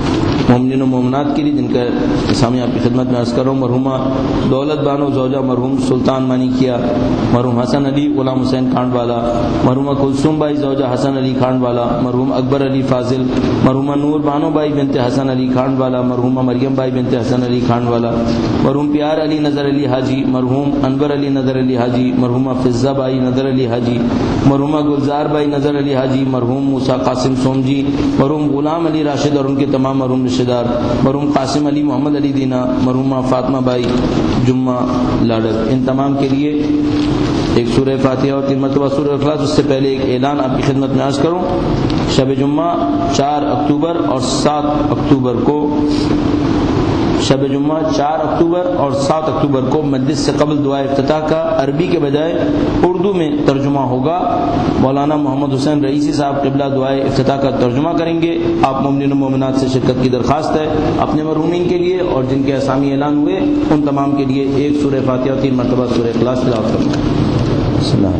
مومنین و مومنات کے لیے جن کا اسامی آپ کی خدمت میں عرض کر رہا ہوں. مرحومہ دولت بانو زوجہ مرحوم سلطان مانی کیا, مرحوم حسن علی غلام حسین کھانڈ والا, مرحومہ کلثوم بھائی زوجہ حسن علی کھانڈ والا, مرحوم اکبر علی فاضل, مرحومہ نور بانو بھائی بنت حسن علی کھانڈ والا, مرحومہ مریم بھائی بنت حسن علی کھانڈ والا, مرحوم پیار علی نظر علی حاجی, مرحوم انور علی نظر علی حاجی, مرحومہ فضہ بھائی نظر علی حاجی, مرحومہ گلزار بھائی نظر علی حاجی, مرحوم موسیٰ قاسم سومجی, مرحوم غلام علی راشد اور ان کے تمام مرحوم رشتہ دار, مرحوم قاسم علی محمد علی دینا, مرحومہ فاطمہ بائی جمعہ لاڈر, ان تمام کے لیے ایک سورہ فاتحہ اور تین مرتبہ سورہ اخلاص. اس سے پہلے ایک اعلان آپ کی خدمت میں عرض کروں. شب جمعہ چار اکتوبر اور سات اکتوبر کو شب جمعہ چار اکتوبر اور سات اکتوبر کو مجلس سے قبل دعا افتتاح کا عربی کے بجائے اردو میں ترجمہ ہوگا. مولانا محمد حسین رئیسی صاحب قبلہ دعائے افتتاح کا ترجمہ کریں گے. آپ مومنین و مومنات سے شرکت کی درخواست ہے. اپنے مرحومین کے لیے اور جن کے اسامی اعلان ہوئے ان تمام کے لیے ایک سورہ فاتحہ اور تین مرتبہ سورہ اخلاص تلاوت کرنا. بسم اللہ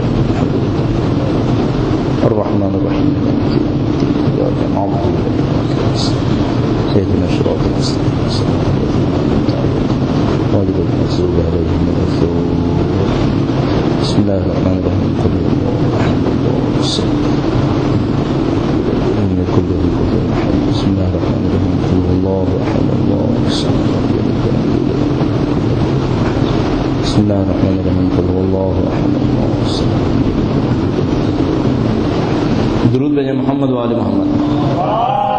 الرحمن الرحیم. سيدنا الصراط المستقيم غالب المغضوب عليهم ولا الضالين. بسم الله الرحمن الرحيم. قل إن كل ذي قدر أحد. بسم الله الرحمن الرحيم. قل الله أحد الله الصمد لم يلد ولم يولد. بسم الله الرحمن الرحيم. قل الله أحد الله الصمد لم يلد ولم يولد. درود بجے محمد و آل محمد.